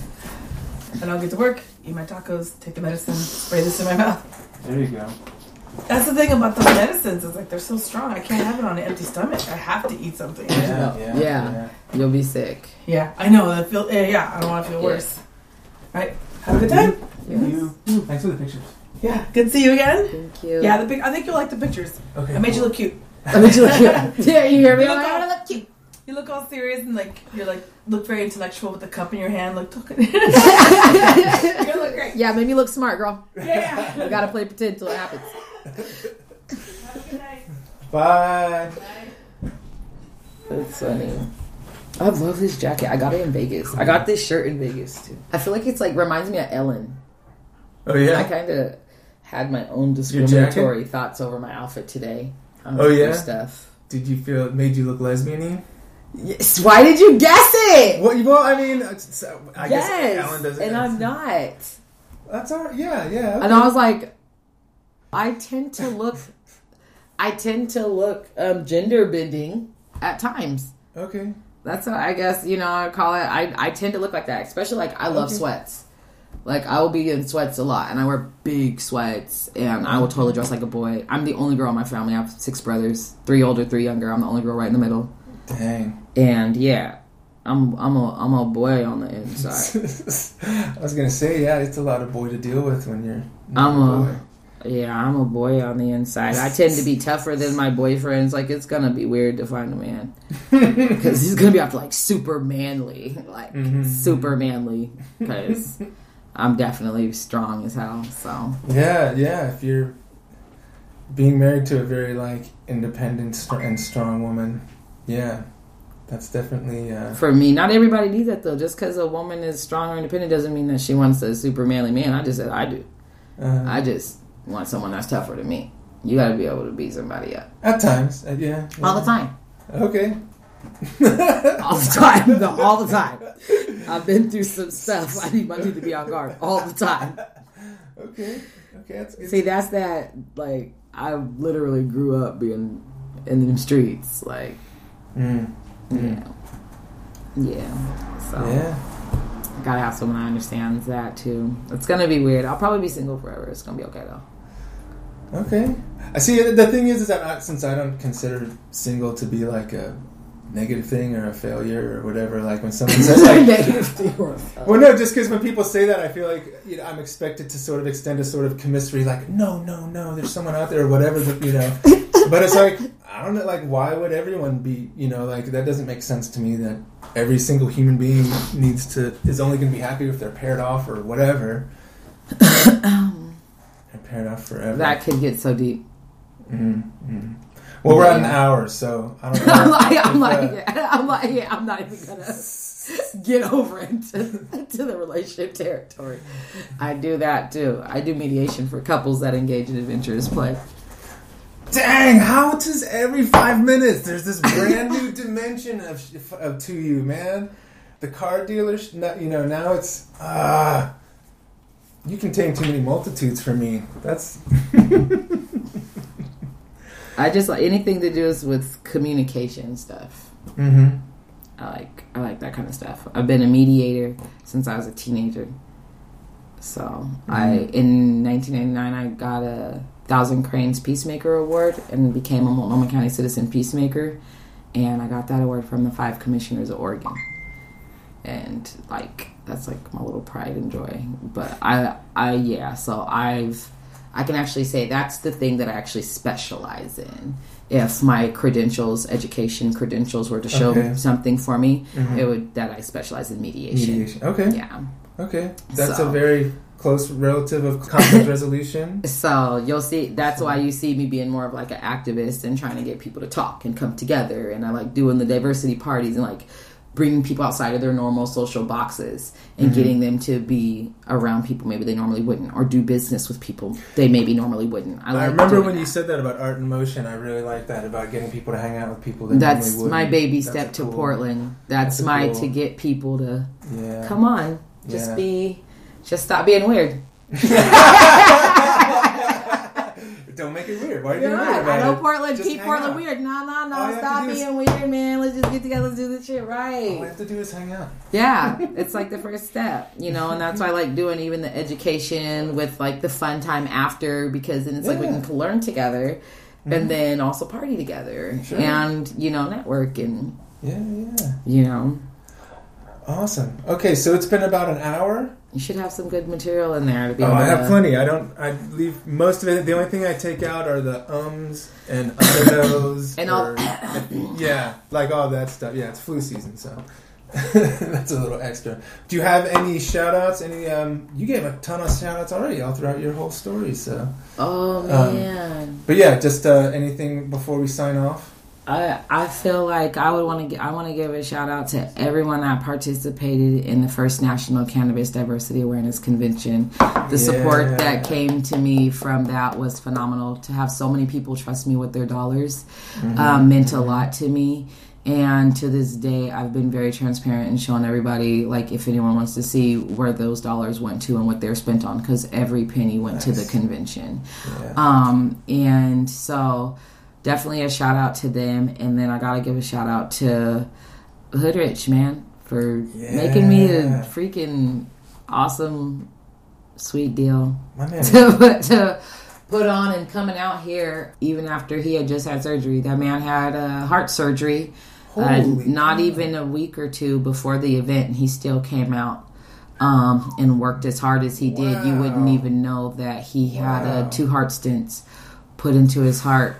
And I'll get to work, eat my tacos, take the medicine, spray this in my mouth. There you go. That's the thing about those medicines. It's like they're so strong. I can't have it on an empty stomach. I have to eat something. Yeah, No. yeah, Yeah. yeah. You'll be sick. Yeah, I know. I feel. Yeah, yeah, I don't want to feel Yeah. worse. Right. Have a good time. You. Thanks for the pictures. Yeah. Good to see you again. Thank you. Yeah, the pic- I think you'll like the pictures. Okay. I made you look cute. I mean, you look cute. Yeah, you hear me? You I'm look like, all- I look cute. You look all serious and like you're like look very intellectual with the cup in your hand. Look, talking. You look great. Yeah, made me look smart, girl. Yeah. I gotta play pretend until it happens. Have a good night. Bye. That's funny. I love this jacket. I got it in Vegas. I got this shirt in Vegas too. I feel like it's like reminds me of Ellen. Oh I yeah. kind of had my own jacket? discriminatory thoughts over my outfit today. Um, Oh, yeah? for stuff. Did you feel it made you look lesbian-y? Yes. Why did you guess it? Well, well, I mean, it's- I yes, guess Alan does it. and I'm not. That's all right. Yeah, yeah. Okay. And I was like, I tend to look, I tend to look um, gender bending at times. Okay. That's what I guess, you know, I call it. I, I tend to look like that, especially like I love Okay. sweats. Like I will be in sweats a lot, and I wear big sweats, and I will totally dress like a boy. I'm the only girl in my family. I have six brothers, three older, three younger. I'm the only girl right in the middle. Dang. And yeah, I'm I'm a I'm a boy on the inside. I was gonna say, yeah, it's a lot of boy to deal with when you're. I'm a a boy. yeah, I'm a boy on the inside. I tend to be tougher than my boyfriends. Like it's gonna be weird to find a man because he's gonna be after like super manly, like Mhm. super manly. Because I'm definitely strong as hell. So Yeah, yeah. If you're being married to a very like independent str- and strong woman, yeah, that's definitely. Uh, for me, not everybody needs that though. Just because a woman is strong or independent doesn't mean that she wants a super manly man. I just said I do. uh, I just want someone that's tougher than me. You got to be able to beat somebody up at times, uh, yeah, yeah. all the time. Okay. All the time. No, all the time. I've been through some stuff. I need my need to be on guard all the time. Okay. Okay, that's good. See, that's that. Like I literally grew up being in the streets. Like Mm. Mm. Yeah. Yeah. So Yeah. I gotta have someone that understands that too. It's gonna be weird. I'll probably be single forever. It's gonna be okay though. Okay. I see. The thing is, is that I, since I don't consider single to be like a negative thing or a failure or whatever, like when someone says like negative thing or a failure. Well, no, just because when people say that, I feel like, you know, I'm expected to sort of extend a sort of chemistry, like no, no, no, there's someone out there or whatever, that, you know. But it's like, I don't know, like why would everyone be, you know, like that doesn't make sense to me that every single human being needs to is only going to be happy if they're paired off or whatever. They're paired off forever. That could get so deep. Mm-hmm. Well, we're at an hour, so I don't know. I'm like, I'm if, like, uh, yeah, I'm like, yeah, I'm not even gonna get over into to the relationship territory. I do that too. I do mediation for couples that engage in adventurous play. Dang! How does every five minutes there's this brand new dimension of, of to you, man? The car dealers, you know, now it's ah. Uh, you contain too many multitudes for me. That's. I just like anything to do with communication stuff. Mm-hmm. I like I like that kind of stuff. I've been a mediator since I was a teenager. So mm-hmm. I in nineteen ninety-nine I got a Thousand Cranes Peacemaker Award and became a Multnomah County Citizen Peacemaker, and I got that award from the five commissioners of Oregon. And like that's like my little pride and joy. But I I yeah. So I've. I can actually say that's the thing that I actually specialize in. If my credentials, education credentials were to show okay. something for me, mm-hmm. it would that I specialize in mediation. Mediation. Okay. Yeah. Okay. That's so, a very close relative of conflict resolution. So you'll see, that's why you see me being more of like an activist and trying to get people to talk and come together. And I like doing the diversity parties and like bringing people outside of their normal social boxes and mm-hmm. getting them to be around people maybe they normally wouldn't, or do business with people they maybe normally wouldn't. I, like I remember when that. you said that about Art in Motion. I really like that, about getting people to hang out with people they That's normally wouldn't. my baby That's step to cool, Portland. That's, that's my cool. to get people to yeah. come on, just yeah. be, just stop being weird. Don't make it weird. Why are you You're being right. weird about I know it? Portland, Just keep Portland out. weird. No, no, All no. you Stop have to do being is- weird, man. Let's just get together. Let's do this shit right. All I have to do is hang out. Yeah, it's like the first step, you know, and that's why I like doing even the education with like the fun time after, because then it's Yeah. like we can learn together Mhm. and then also party together Sure. and, you know, network and, Yeah, yeah. you know. Awesome. Okay, so it's been about an hour. You should have some good material in there to be Oh, able I have to- plenty. I don't. I leave most of it. The only thing I take out are the ums and undernose And all- or, yeah, like all that stuff. Yeah, it's flu season, so that's a little extra. Do you have any shout outs? Any? Um, you gave a ton of shout outs already all throughout your whole story. So, Oh, Um, man. but yeah, just uh, anything before we sign off. I I feel like I would want to I want to give a shout out to everyone that participated in the first National Cannabis Diversity Awareness Convention. The support Yeah. that came to me from that was phenomenal. To have so many people trust me with their dollars Mm-hmm. um, meant a lot to me. And to this day, I've been very transparent and showing everybody, like, if anyone wants to see where those dollars went to and what they're spent on, because every penny went to the Nice. convention. Yeah. Um, and so definitely a shout out to them. And then I gotta give a shout out to Hoodrich, man, for Yeah. making me a freaking awesome, sweet deal My man. to put, to put on and coming out here even after he had just had surgery. That man had uh, heart surgery uh, Holy not cow. even a week or two before the event, and he still came out um, and worked as hard as he did. You wouldn't Wow. even know that he had Wow. uh, two heart stents put into his heart.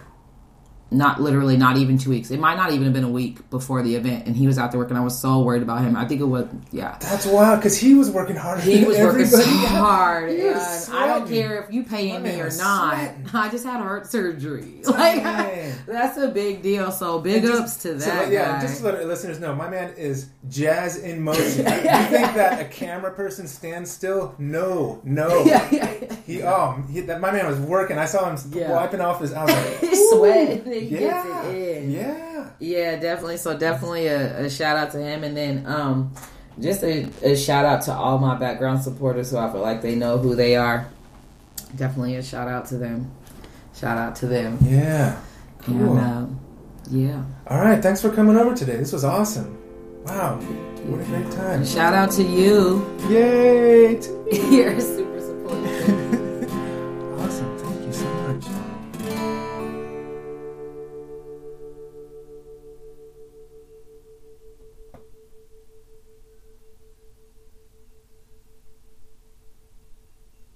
Not literally, not even two weeks. It might not even have been a week before the event, and he was out there working. I was so worried about him. I think it was, yeah. That's wild, because he was working harder He than was working so everybody else. hard, He was and I don't sweating. care if you paying My me man or was not. sweating. I just had heart surgery. Like Dang. that's a big deal. So big And just- ups to that so, like, yeah, guy. just to let our listeners know, my man is jazz in motion. You think that a camera person stands still? No, no. yeah, yeah, yeah. He, oh, he, that my man was working. I saw him Yeah. wiping off his. I was like, He's "Ooh, sweating. He Yeah, gets it in. yeah. Yeah, definitely. So definitely a, a shout out to him, and then um, just a, a shout out to all my background supporters who I feel like they know who they are. Definitely a shout out to them. Shout out to them. Yeah. Cool. And, um, Yeah. All right. Thanks for coming over today. This was awesome. Wow. What a great time. Shout out to you. Yay. You're super supportive.